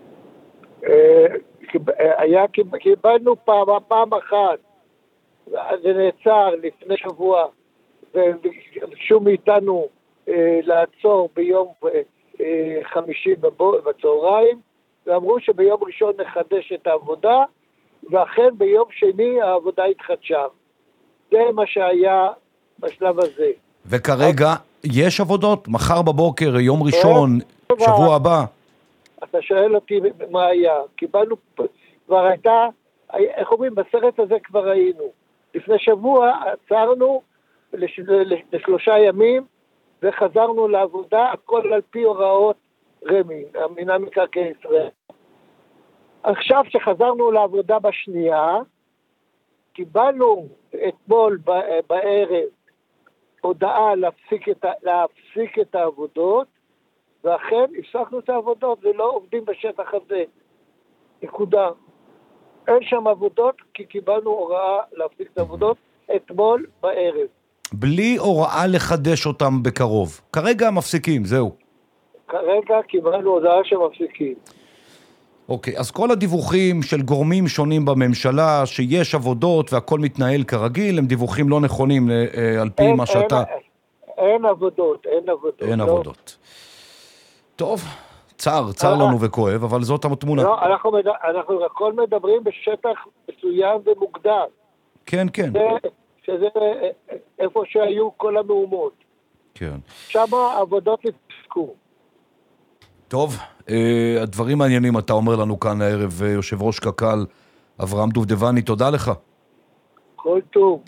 היה, קיבלנו פעם, פעם אחת, זה נעצר לפני שבוע, וביקשו מאיתנו לעצור ביום חמישי בצהריים, ואמרו שביום ראשון נחדש את העבודה, ואכן ביום שני העבודה התחדשה. זה מה שהיה בשלב הזה. וכרגע יש עבודות? מחר בבוקר, יום ראשון, שבוע הבא? אתה שואל אותי מה היה. קיבלנו, כבר הייתה, איך אומרים, בסרט הזה כבר היינו. לפני שבוע עצרנו לש, לשלושה ימים, וחזרנו לעבודה, הכל על פי הוראות רמ"י, מינהל מקרקעי ישראל. עכשיו שחזרנו לעבודה בשנייה, קיבלנו אתמול בערב הודעה להפסיק את, להפסיק את העבודות, ואכן הפסקנו את העבודות ולא עובדים בשטח הזה. נקודה. אין שם עבודות כי קיבלנו הוראה להפסיק את העבודות אתמול בערב. בלי הוראה לחדש אותם בקרוב. כרגע מפסיקים, זהו. כרגע קיבלנו הודעה שמפסיקים. אוקיי, אז כל הדיווחים של גורמים שונים בממשלה, שיש עבודות והכל מתנהל כרגיל, הם דיווחים לא נכונים על פי אין, מה שאתה... אין, אין עבודות, אין עבודות. אין לא. עבודות. טוב, צער, צער לנו וכואב, אבל זאת התמונה. לא, אנחנו, מד... אנחנו הכל מדברים בשטח מסוים ומוגדר. כן, כן. זה, שזה איפה שהיו כל המהומות. כן. שם העבודות נפסקו. טוב, אה, הדברים מעניינים, אתה אומר לנו כאן הערב, יושב ראש קק"ל, אברהם דובדבני, תודה לך. כל טוב.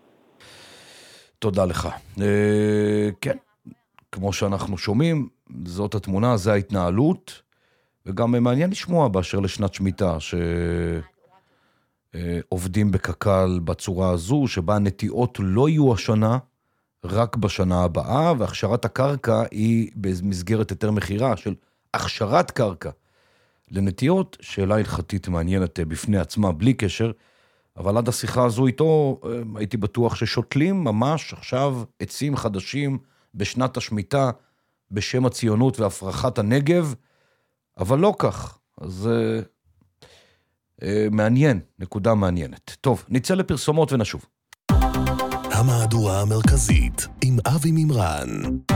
תודה לך. אה, כן, כמו שאנחנו שומעים, זאת התמונה, זה ההתנהלות, וגם מעניין לשמוע באשר לשנת שמיטה, שעובדים בקק"ל בצורה הזו, שבה הנטיעות לא יהיו השנה, רק בשנה הבאה, והכשרת הקרקע היא במסגרת יותר מחירה של הכשרת קרקע לנטיעות, שאלה הלכתית מעניינת בפני עצמה, בלי קשר, אבל עד השיחה הזו איתו, הייתי בטוח ששותלים ממש עכשיו עצים חדשים בשנת השמיטה, בשם הציונות והפרחת הנגב, אבל לא כך. אז אה, אה, מעניין, נקודה מעניינת. טוב, נצא לפרסומות ונשוב. המהדורה המרכזית עם אבי מימרן.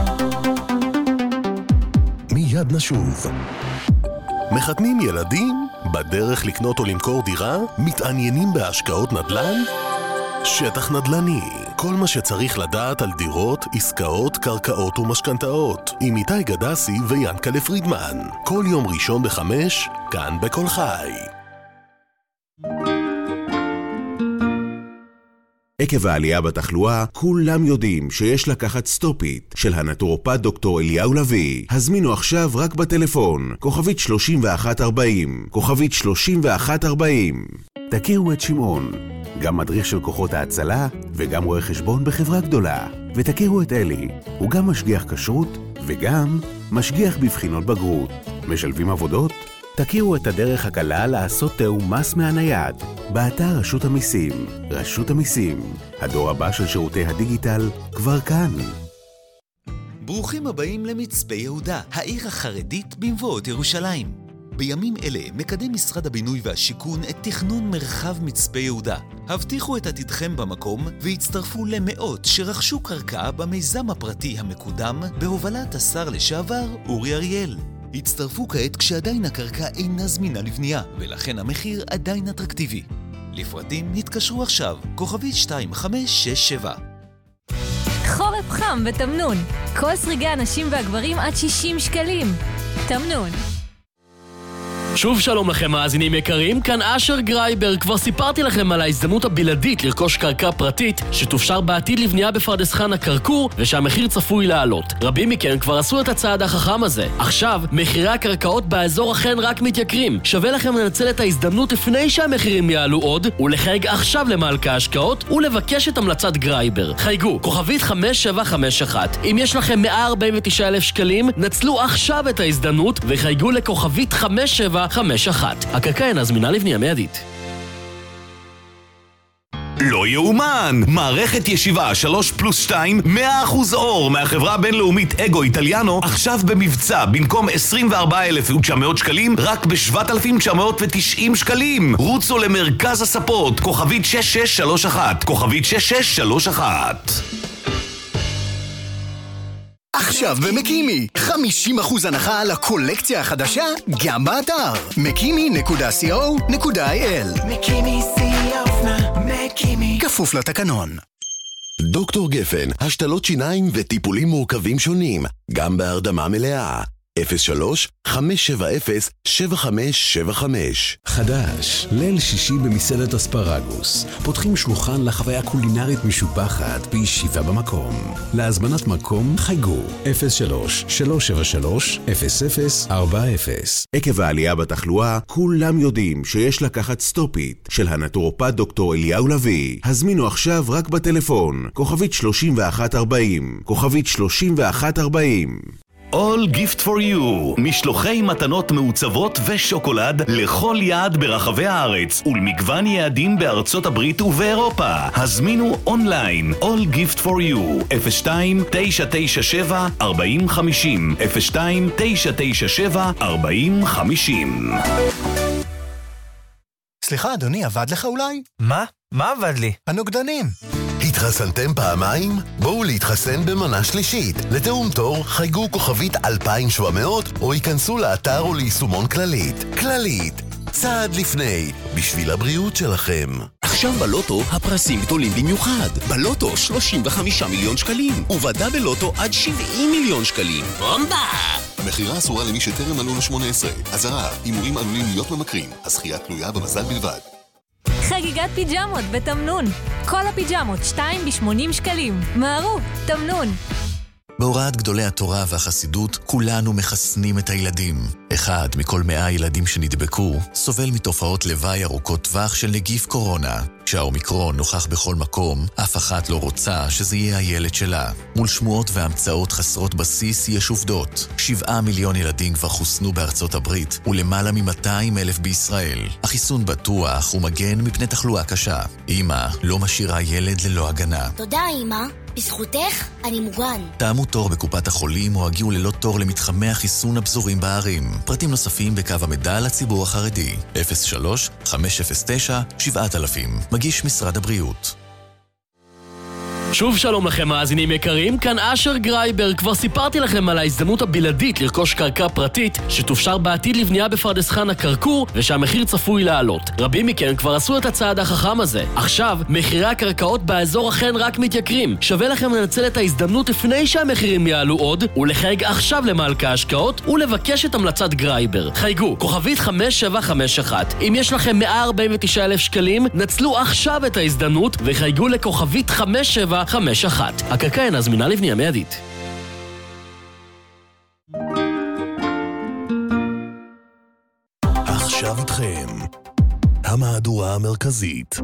מיד נשוב. מחתנים ילדים? בדרך לקנות או למכור דירה? מתעניינים בהשקעות נדל"ן? שטח נדל"ני, כל מה שצריך לדעת על דירות, עסקאות, קרקעות ומשכנתאות, עם איתי גדסי וינקלה פרידמן. כל יום ראשון בחמש, כאן בכל חי. עקב העלייה בתחלואה, כולם יודעים שיש לקחת סטופית של הנטורופט דוקטור אליהו לוי. הזמינו עכשיו רק בטלפון, כוכבית שלושים ואחת ארבעים, כוכבית שלושים ואחת ארבעים. תכירו את שמעון, גם מדריך של כוחות ההצלה וגם רואה חשבון בחברה גדולה. ותכירו את אלי, הוא גם משגיח כשרות וגם משגיח בבחינות בגרות. משלבים עבודות? תכירו את הדרך הקלה לעשות תיאום מס מהנייד באתר רשות המיסים. רשות המיסים, הדור הבא של שירותי הדיגיטל כבר כאן. ברוכים הבאים למצפה יהודה, העיר החרדית במבואות ירושלים. בימים אלה מקדם משרד הבינוי והשיכון את תכנון מרחב מצפה יהודה. הבטיחו את עתידכם במקום והצטרפו למאות שרכשו קרקע במיזם הפרטי המקודם בהובלת השר לשעבר אורי אריאל. הצטרפו כעת כשעדיין הקרקע אינה זמינה לבנייה, ולכן המחיר עדיין אטרקטיבי. לפרטים נתקשרו עכשיו, כוכבית שתיים חמש שש שבע. חורף חם בתמנון. כל סריגי הנשים והגברים עד שישים שקלים. תמנון. שוב שלום לכם מאזינים יקרים, כאן אשר גרייבר. כבר סיפרתי לכם על ההזדמנות הבלעדית לרכוש קרקע פרטית שתופשר בעתיד לבנייה בפרדס חנה כרכור ושהמחיר צפוי לעלות. רבים מכם כבר עשו את הצעד החכם הזה. עכשיו מחירי הקרקעות באזור אכן רק מתייקרים. שווה לכם לנצל את ההזדמנות לפני שהמחירים יעלו עוד ולחייג עכשיו למלכה ההשקעות ולבקש את המלצת גרייבר. חייגו כוכבית חמש שבע חמש אחת. אם יש לכם מאה ארבעים ותשעה אלף שקלים, נצלו עכשיו את ההזדמנות וחייגו לכוכבית חמש שבע חמש אחת. הקרקע אינה זמינה לבנייה מיידית. לא יאומן! מערכת ישיבה שלוש פלוס שתיים, מאה אחוז אור מהחברה הבינלאומית אגו איטליאנו, עכשיו במבצע, במקום עשרים וארבעה אלף ותשע מאות שקלים, רק ב-שבעת אלפים תשע מאות ותשעים שקלים. רוצו למרכז הספות, כוכבית שש שש שלוש אחת, כוכבית שש שש שלוש אחת. עכשיו במקימי, חמישים אחוז הנחה על הקולקציה החדשה, גם באתר מקימי נקודה סי או נקודה איי אל. מקימי שיא האופנה, מקימי. כפוף לתקנון. דוקטור גפן, השתלות שיניים וטיפולים מורכבים שונים, גם בהרדמה מלאה. אפס שלוש חמש שבע אפס שבע חמש שבע חמש. חדש, ליל שישי במסעדת אספרגוס. פותחים שולחן לחוויה קולינרית משובחת בישיבה במקום. להזמנת מקום חייגו אפס שלוש שלוש שבע שלוש אפס אפס ארבע אפס. עקב העלייה בתחלואה, כולם יודעים שיש לקחת סטופית של הנטורופט דוקטור אליהו לוי. הזמינו עכשיו רק בטלפון, כוכבית שלושים ואחת ארבעים, כוכבית שלושים ואחת ארבעים. All Gift for You, משלוחי מתנות מעוצבות ושוקולד לכל יעד ברחבי הארץ ולמגוון יעדים בארצות הברית ובאירופה. הזמינו אונליין All Gift for You אפס שתיים תשע תשע שבע ארבעים חמישים אפס שתיים תשע תשע שבע ארבעים חמישים. סליחה אדוני, עבד לך אולי? מה? מה עבד לי? הנוגדנים. התחסנתם פעמיים? בואו להתחסן במנה שלישית. לתאום תור, חייגו כוכבית אלפיים שבע מאות או ייכנסו לאתר או ליישומון כללית. כללית, צעד לפני, בשביל הבריאות שלכם. עכשיו בלוטו הפרסים גדולים במיוחד. בלוטו שלושים וחמישה מיליון שקלים, ובדאבל לוטו עד שבעים מיליון שקלים. בומבה! המחירה אסורה למי שטרם מלאו לו שמונה עשרה. אזהרה, הימורים עלולים להיות ממכרים. הזכייה תלויה במזל בלבד. חגיגת פיג'מות בתמנון. כל הפיג'מות שתיים ב-שמונים שקלים. מהרו, תמנון. בהוראת גדולי התורה והחסידות, כולנו מחסנים את הילדים. אחד מכל מאה ילדים שנדבקו, סובל מתופעות לוואי ארוכות טווח של נגיף קורונה. כשהאומיקרון נוכח בכל מקום, אף אחת לא רוצה שזה יהיה הילד שלה. מול שמועות והמצאות חסרות בסיס יש עובדות. שבעה מיליון ילדים כבר חוסנו בארצות הברית, ולמעלה מ-מאתיים אלף בישראל. החיסון בטוח ומגן מפני תחלואה קשה. אמא לא משאירה ילד ללא הגנה. תודה אמא. בזכותך אני מוגן. תאמו תור בקופת החולים או הגיעו ללא תור למתחמי החיסון הפזורים בערים. פרטים נוספים בקו המידע לציבור החרדי. אפס שלוש חמש אפס תשע שבע אלפים. מגיש משרד הבריאות. שוב שלום לכם מאזינים יקרים, כאן אשר גרייבר. כבר סיפרתי לכם על ההזדמנות הבלעדית לרכוש קרקע פרטית שתופשר בעתיד לבנייה בפרדס חנה כרכור ושהמחיר צפוי לעלות. רבים מכם כבר עשו את הצעד החכם הזה. עכשיו, מחירי הקרקעות באזור אכן רק מתייקרים. שווה לכם לנצל את ההזדמנות לפני שהמחירים יעלו עוד, ולחייג עכשיו למלכה ההשקעות ולבקש את המלצת גרייבר. חייגו, כוכבית חמש שבע חמש אחת. אם יש לכם מאה ארבעים ותשעה אלף שקלים, נצלו עכשיו את ההזדמנות וחייגו לכוכבית חמש שבע חמש אחת. הקרקע אינה זמינה לבנייה מיידית. עכשיו איתכם המהדורה המרכזית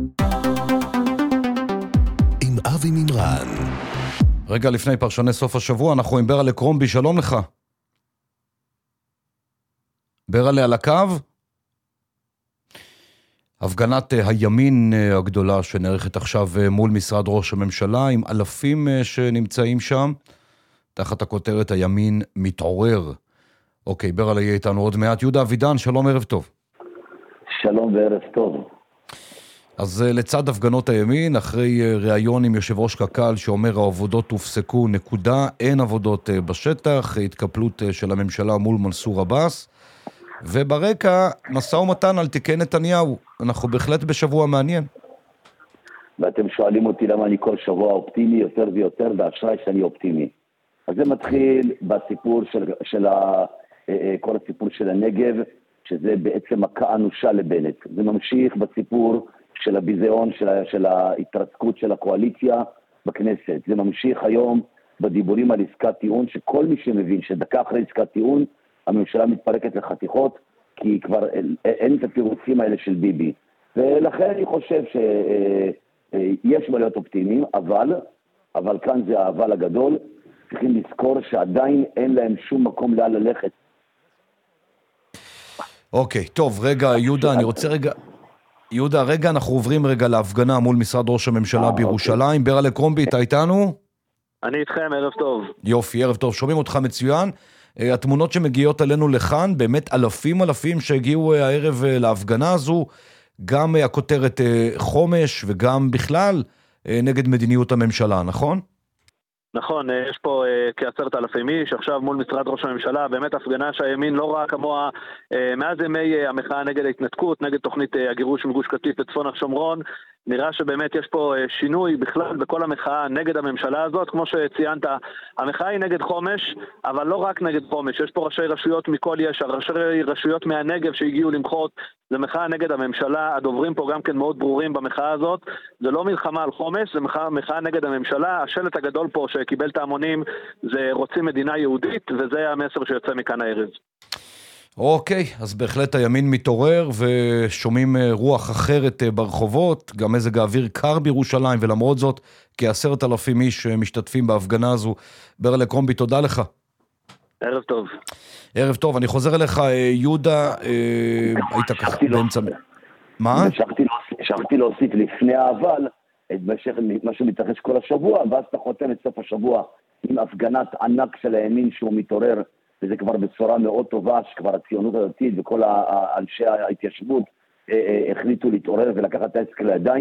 עם אבי מימרן. רגע לפני פרשני סוף השבוע אנחנו עם ברלה קרומבי. שלום לך. ברלה על הקו. הפגנת הימין הגדולה שנערכת עכשיו מול משרד ראש הממשלה, עם אלפים שנמצאים שם, תחת הכותרת הימין מתעורר. אוקיי, ברלה יהיה איתנו עוד מעט. יהודה אבידן, שלום, ערב טוב. שלום וערב טוב. אז לצד הפגנות הימין, אחרי ראיון עם יושב ראש קק"ל שאומר העבודות הופסקו, נקודה, אין עבודות בשטח, התקפלות של הממשלה מול מנסור עבאס, וברקע משא ומתן על תיקי נתניהו. אנחנו בהחלט בשבוע מעניין. ואתם שואלים אותי למה אני כל שבוע אופטימי יותר ויותר, והאשראי שאני אופטימי. אז זה מתחיל בסיפור של, של ה, כל הסיפור של הנגב, שזה בעצם מכה אנושה לבנט. זה ממשיך בסיפור של הביזיון, של, של ההתרסקות של הקואליציה בכנסת. זה ממשיך היום בדיבורים על עסקת טיעון, שכל מי שמבין שדקה אחרי עסקת טיעון, הממשלה מתפרקת לחתיכות, כי כבר אין את התירוצים האלה של ביבי. ולכן אני חושב שיש מה להיות אופטימיים, אבל, אבל כאן זה האבל הגדול, צריכים לזכור שעדיין אין להם שום מקום לאן ללכת. אוקיי, טוב, רגע, יהודה, אני רוצה רגע... יהודה, רגע, אנחנו עוברים רגע להפגנה מול משרד ראש הממשלה בירושלים. ברלה קרומבי, אתה איתנו? אני איתכם, ערב טוב. יופי, ערב טוב, שומעים אותך מצוין. התמונות שמגיעות עלינו לכאן, באמת אלפים אלפים שהגיעו הערב להפגנה הזו, גם הכותרת חומש וגם בכלל נגד מדיניות הממשלה, נכון? נכון, יש פה כעשרת אלפים איש, עכשיו מול משרד ראש הממשלה, באמת הפגנה שהימין לא ראה כמוה מאז ימי המחאה נגד ההתנתקות, נגד תוכנית הגירוש מגוש קטיף וצפון השומרון. נראה שבאמת יש פה שינוי בכלל בכל המחאה נגד הממשלה הזאת. כמו שציינת, המחאה היא נגד חומש, אבל לא רק נגד חומש. יש פה ראשי רשויות מכל יש"ע, ראשי רשויות מהנגב שהגיעו למחות. זה מחאה נגד הממשלה, הדוברים פה גם כן מאוד ברורים במחאה הזאת. זה לא מלחמה על חומש, זה מחאה, מחאה נגד הממשלה. השלט הגדול פה שקיבל את ההמונים זה רוצים מדינה יהודית, וזה המסר שיוצא מכאן הערב. אוקיי, אז בהחלט הימין מתעורר ושומעים רוח אחרת ברחובות, גם מזג האוויר קר בירושלים, ולמרות זאת כעשרת אלפים איש משתתפים בהפגנה הזו. ברלה קרומבי, תודה לך. ערב טוב. ערב טוב, אני חוזר אליך, יהודה, היית ככה באמצע... מה? שכחתי להוסיף לפני האבל, את מה שמתרחש כל השבוע, ואז אתה חותם את סוף השבוע עם הפגנת ענק של הימין שהוא מתעורר, וזה כבר בצורה מאוד טובה, שכבר הציונות הדתית וכל אנשי ההתיישבות החליטו להתעורר ולקחת את העסק לידיים.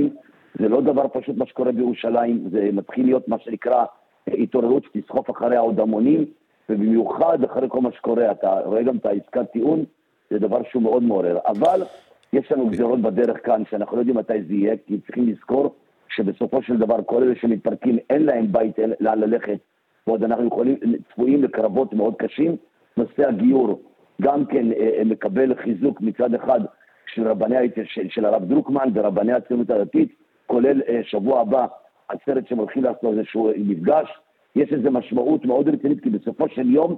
זה לא דבר פשוט מה שקורה בירושלים, זה מתחיל להיות מה שנקרא התעוררות שתסחוף אחרי העוד המונים, ובמיוחד אחרי כל מה שקורה, אתה רואה גם את העסקת טיעון, זה דבר שהוא מאוד מעורר. אבל יש לנו גזירות בדרך כאן, שאנחנו לא יודעים מתי זה יהיה, כי צריכים לזכור שבסופו של דבר כל אלה שמתפרקים אין להם בית לאן ללכת, ועוד אנחנו יכולים, צפויים לקרבות מאוד קשים. נושא הגיור גם כן מקבל חיזוק מצד אחד של רבני, של, של הרב דרוקמן ורבני הציונות הדתית, כולל שבוע הבא עצרת שהם הולכים לעשות איזשהו מפגש. יש איזו משמעות מאוד רצינית, כי בסופו של יום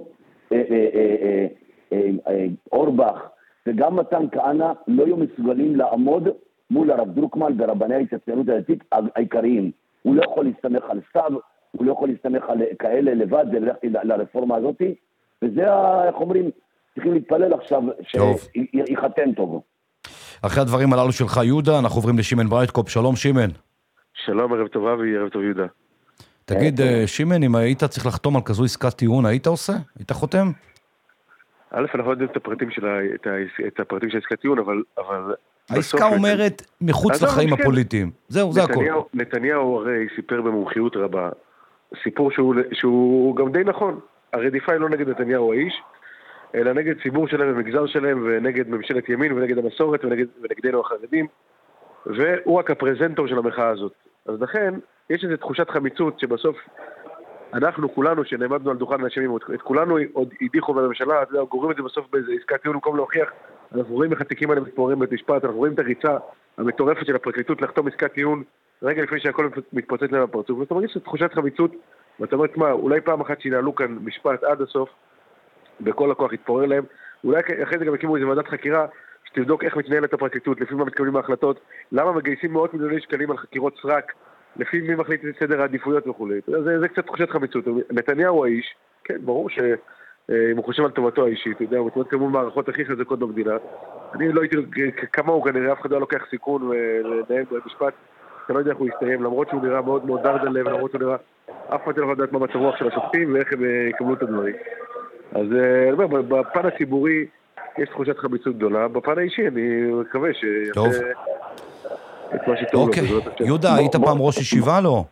אורבך וגם מתן כהנא לא יהיו מסוגלים לעמוד מול הרב דרוקמן ורבני הציונות הדתית העיקריים. הוא לא יכול להסתמך על סתיו, הוא לא יכול להסתמך על כאלה לבד וללכת לרפורמה הזאת, וזה, איך אומרים, צריכים להתפלל עכשיו שיחתן טוב. אחרי הדברים הללו שלך יהודה, אנחנו עוברים לשימן ברייטקופ. שלום שימן. שלום, ערב טוב אבי, ערב טוב יהודה. תגיד שימן, אם היית צריך לחתום על כזו עסקת טיעון, היית עושה? היית חותם? א', אנחנו יודעים את הפרטים של את עסקת טיעון, אבל... העסקה אומרת מחוץ לחיים הפוליטיים. זהו, זה הכל. נתניהו הרי סיפר במומחיות רבה, סיפור שהוא גם די נכון. הרדיפה היא לא נגד נתניהו האיש, אלא נגד ציבור שלהם ומגזר שלהם, ונגד ממשלת ימין, ונגד המסורת, ונגדנו החרדים, והוא רק הפרזנטור של המחאה הזאת. אז לכן, יש איזו תחושת חמיצות שבסוף אנחנו כולנו שנעמדנו על דוכן האשמים, את כולנו עוד הדיחו בממשלה, גוררים את זה בסוף באיזו עסקת טיעון במקום להוכיח, אנחנו רואים איך התיקים האלה מתפוררים בבית משפט, אנחנו רואים את הריצה המטורפת של הפרקליטות לחתום עסקת טיעון רגע לפני שהכל מתפוצץ להם הפרצוף, ואתה מרגיש את תחושת חמיצות, ואתה אומר, מה, אולי פעם אחת שינהלו כאן משפט עד הסוף, בכל הכוח יתפורר להם, אולי אחרי זה גם הקימו איזו ועדת חקירה, שתבדוק איך מתנהלת הפרקליטות, לפי מה מתקבלים ההחלטות, למה מגייסים מאות מיליוני שקלים על חקירות סרק, לפי מי מחליט את סדר העדיפויות וכו'. זה, זה קצת תחושת חמיצות. נתניהו האיש, כן, ברור שאם הוא חושב על טובתו האישית, אתה יודע, הוא מתמודד כמובן מערכות הכי חזקות במדינה. אני לא הייתי, כמוהו כנראה, אף אחד לא לוקח סיכון ולנהל במשפט, אתה לא יודע איך הוא יסתיים, למרות שהוא נראה מאוד מאוד דרד הלב, למרות שהוא נראה, אף אחד לא יודעת מה מצב רוח של השופטים ואיך הם יקבלו את הדברים. אז אני אומר, בפן הציבורי יש תחושת חמיצות גדולה, בפן האישי אני מקווה שיעשה את מה שטוב לו. אוקיי, יהודה, היית פעם ראש ישיבה לא?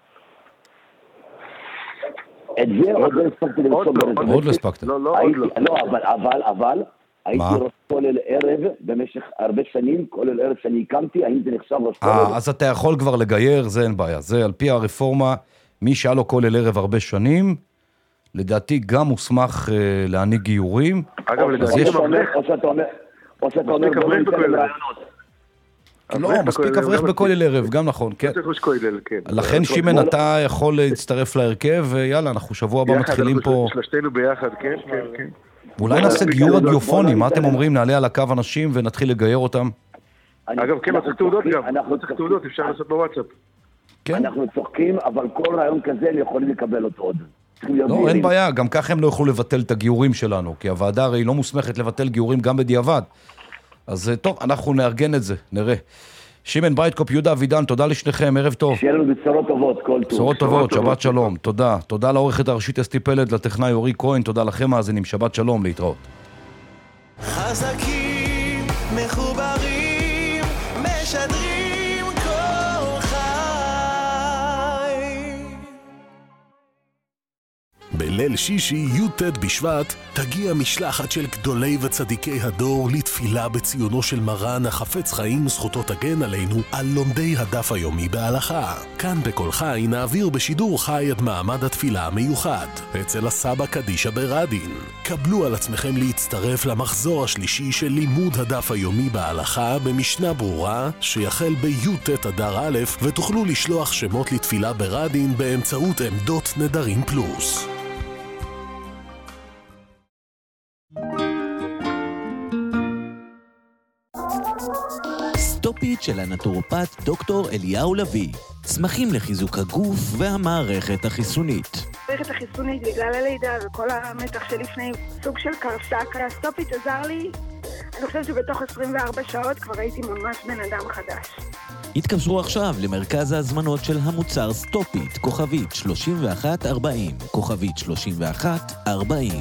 את זה עוד לא הספקתי לרשום. עוד לא הספקת. לא, אבל, אבל, אבל, הייתי ראש כולל ערב במשך הרבה שנים, כולל ערב שאני הקמתי, האם זה נחשב ראש כולל? אה, אז אתה יכול כבר לגייר, זה אין בעיה. זה על פי הרפורמה, מי שהיה לו כולל ערב הרבה שנים, לדעתי גם מוסמך להעניק גיורים. אגב, לדעתי גם אברך. או שאתה אומר, או שאתה אומר, לא, מספיק אברך בכולל ערב, גם נכון, כן. לכן שימן, אתה יכול להצטרף להרכב, ויאללה, אנחנו שבוע הבא מתחילים פה. שלושתנו ביחד, כן, כן, כן. אולי נעשה גיור רדיופוני, מה אתם אומרים? נעלה על הקו אנשים ונתחיל לגייר אותם? אגב, כן, לא צריך תעודות גם, לא צריך תעודות, אפשר לעשות בוואטסאפ. אנחנו צוחקים, אבל כל רעיון כזה הם יכולים לקבל אותו עוד. לא, אין בעיה, גם ככה הם לא יכולו לבטל את הגיורים שלנו, כי הוועדה הרי לא מוסמכת לבטל גיורים גם בדיעבד. אז טוב, אנחנו נארגן את זה, נראה. שימן ברייטקופ, יהודה אבידן, תודה לשניכם, ערב טוב. שיהיה לנו בשורות טובות, כל טוב. בשורות טובות, שבת שלום, תודה. תודה לעורכת הראשית אסתי פלד, לטכנאי אורי כהן, תודה לכם מאזינים, שבת שלום, להתראות. חזקים, מחוברים, משדרים כל חי. בליל שישי י"ט בשבט תגיע משלחת של גדולי וצדיקי הדור לתפילה בציונו של מרן החפץ חיים זכותו תגן עלינו על לומדי הדף היומי בהלכה. כאן בכל חי נעביר בשידור חי את מעמד התפילה המיוחד אצל הסבא קדישה ברדין. קבלו על עצמכם להצטרף למחזור השלישי של לימוד הדף היומי בהלכה במשנה ברורה שיחל בי"ט אדר א', ותוכלו לשלוח שמות לתפילה ברדין באמצעות עמדות נדרים פלוס. סטופית של הנטורופט דוקטור אליהו לוי. צמחים לחיזוק הגוף והמערכת החיסונית. המערכת החיסונית בגלל הלידה וכל המתח שלפני סוג של קרסק. הסטופית עזר לי, אני חושבת שבתוך עשרים וארבע שעות כבר הייתי ממש בן אדם חדש. התקשרו עכשיו למרכז ההזמנות של המוצר סטופית, כוכבית שלושים ואחת ארבעים, כוכבית שלושים ואחת ארבעים.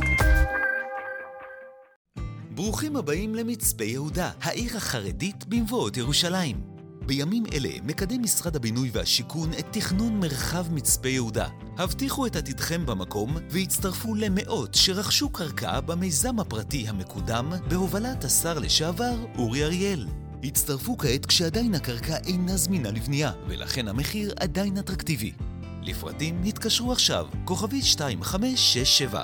ברוכים הבאים למצפה יהודה, העיר החרדית במבואות ירושלים. בימים אלה מקדם משרד הבינוי והשיכון את תכנון מרחב מצפה יהודה. הבטיחו את עתידכם במקום והצטרפו למאות שרכשו קרקע במיזם הפרטי המקודם בהובלת השר לשעבר אורי אריאל. הצטרפו כעת כשעדיין הקרקע אינה זמינה לבנייה, ולכן המחיר עדיין אטרקטיבי. לפרטים התקשרו עכשיו, כוכבית שתיים חמש שש שבע.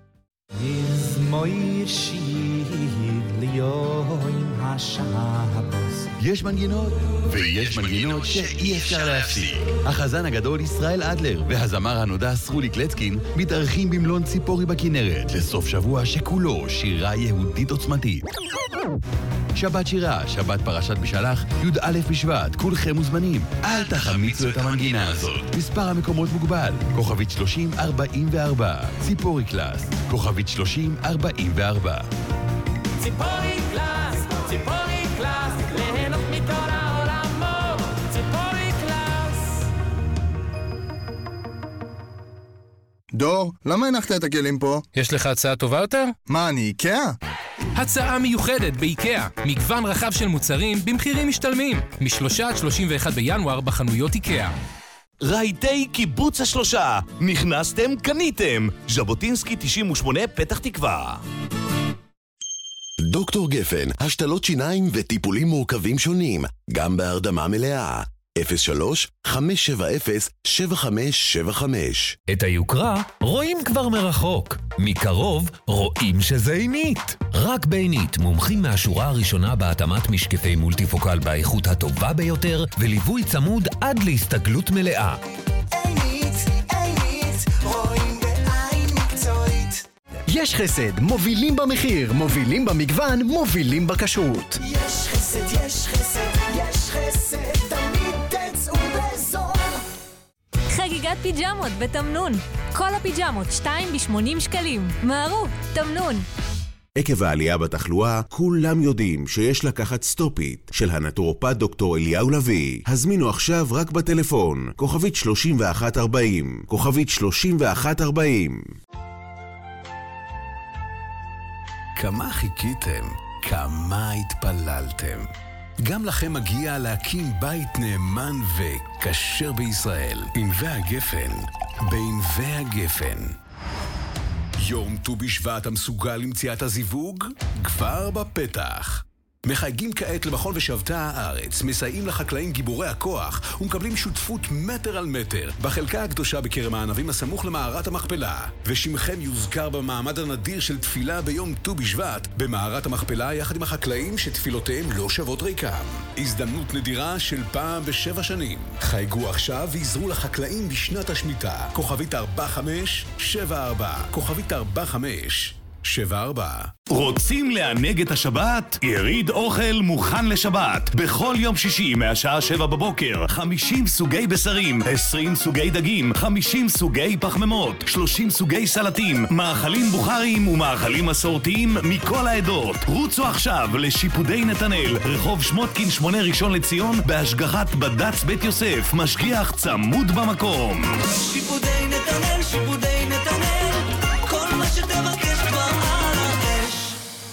יש מנגינות, ויש מנגינות שאי אפשר להפסיק. החזן הגדול ישראל אדלר והזמר הנודע סרולי קלצקין מתארחים במלון ציפורי בכנרת לסוף שבוע שכולו שירה יהודית עוצמתית. שבת שירה, שבת פרשת בשלח, י"א בשבט, כולכם מוזמנים. אל תחמיצו את המנגינה הזאת. מספר המקומות מוגבל, כוכבית שלושים ארבעים וארבע. ציפורי קלאס, כוכבית שלושים ארבעים וארבע. ציפורי קלאס, ציפורי קלאס, ליהנות מכל העולמות, ציפורי קלאס. דור, למה הנחת את הכלים פה? יש לך הצעה טובה יותר? מה, אני איקאה? הצעה מיוחדת באיקאה, מגוון רחב של מוצרים במחירים משתלמים, משלושה עד שלושים ואחד בינואר בחנויות איקאה. רהיטי קיבוץ השלושה, נכנסתם, קניתם, ז'בוטינסקי תשעים ושמונה פתח תקווה. דוקטור גפן, השתלות שיניים וטיפולים מורכבים שונים, גם בהרדמה מלאה. אפס שלוש חמש שבע אפס שבע חמש שבע חמש. את היוקרה רואים כבר מרחוק, מקרוב רואים שזה עינית. רק בעינית מומחים מהשורה הראשונה בהתאמת משקפי מולטיפוקל באיכות הטובה ביותר וליווי צמוד עד להסתגלות מלאה. עינית, עינית, רואים בעין מקצועית. יש חסד, מובילים במחיר, מובילים במגוון, מובילים בכשרות. יש חסד, יש חסד, יש חסד, תמיד תצאו בזול. חגיגת פיג'מות בתמנון. כל הפיג'מות שתיים ב-שמונים שקלים. מהרו, תמנון. עקב העלייה בתחלואה, כולם יודעים שיש לקחת סטופית של הנטורופט דוקטור אליהו לוי. הזמינו עכשיו רק בטלפון, כוכבית שלושים ואחת ארבעים, כוכבית שלושים ואחת ארבעים. כמה חיכיתם, כמה התפללתם. גם לכם מגיע להקים בית נאמן וכשר בישראל. ענבי הגפן, בענבי הגפן. יום ט"ו בשבט המסוגל למציאת הזיווג? כבר בפתח. מחייגים כעת למכון ושבתה הארץ, מסייעים לחקלאים גיבורי הכוח ומקבלים שותפות מטר על מטר בחלקה הקדושה בכרם הענבים הסמוך למערת המכפלה. ושמכם יוזכר במעמד הנדיר של תפילה ביום ט"ו בשבט במערת המכפלה יחד עם החקלאים שתפילותיהם לא שוות ריקם. הזדמנות נדירה של פעם בשבע שנים. חייגו עכשיו ועזרו לחקלאים בשנת השמיטה. כוכבית ארבע חמש שבע ארבע, כוכבית ארבע חמש שבע ארבע. רוצים לענג את השבת? יריד אוכל מוכן לשבת. בכל יום שישי מהשעה שבע בבוקר, חמישים סוגי בשרים, עשרים סוגי דגים, חמישים סוגי פחמימות, שלושים סוגי סלטים, מאכלים בוכריים ומאכלים מסורתיים מכל העדות. רוצו עכשיו לשיפודי נתנאל, רחוב שמותקין שמונה ראשון לציון, בהשגחת בד"ץ בית יוסף, משגיח צמוד במקום. שיפודי נתנאל, שיפודי נתנאל, כל מה שתבקש כבר על האש.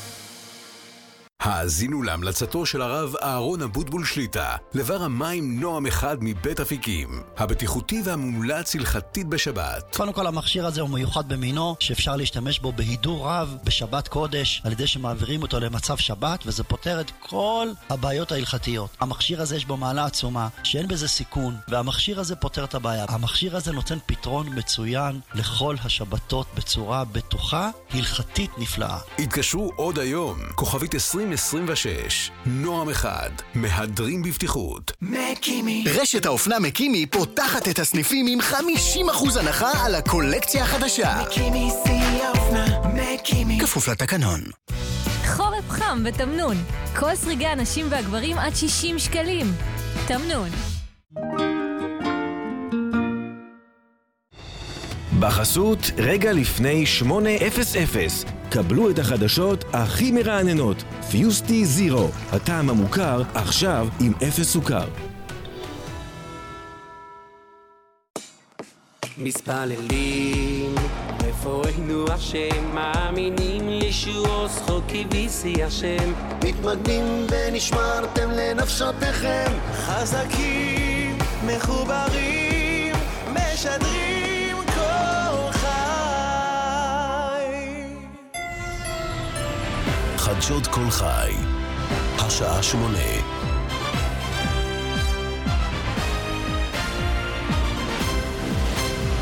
האזינו להמלצתו של הרב אהרון אבוטבול שליטה, לבר המים נועם אחד מבית אפיקים, הבטיחותי והמומלץ הלכתית בשבת. קודם כל המכשיר הזה הוא מיוחד במינו, שאפשר להשתמש בו בהידור רב בשבת קודש, על ידי שמעבירים אותו למצב שבת, וזה פותר את כל הבעיות ההלכתיות. המכשיר הזה יש בו מעלה עצומה, שאין בזה סיכון, והמכשיר הזה פותר את הבעיה. המכשיר הזה נותן פתרון מצוין לכל השבתות בצורה בטוחה, הלכתית נפלאה. התקשרו עוד היום, כוכבית עשרים עשרים ושש, נועם אחד, מהדרים בבטיחות. מקימי. רשת האופנה מקימי פותחת את הסניפים עם חמישים אחוז הנחה על הקולקציה החדשה. מקימי שיא האופנה, מקימי. כפוף לתקנון. חורף חם בתמנון. כל סריגי הנשים והגברים עד שישים שקלים. תמנון. בחסות, רגע לפני שמונה אפס אפס. קבלו את החדשות הכי מרעננות. פיוסטי זירו, הטעם המוכר, עכשיו עם אפס סוכר. מתפללים רפואנו השם, מאמינים לישועו זכוקי ויסי השם, מתמגנים ונשמרתם לנפשותיכם, חזקים מחוברים משדרים כל חי. חדשות כל חי, השעה שמונה.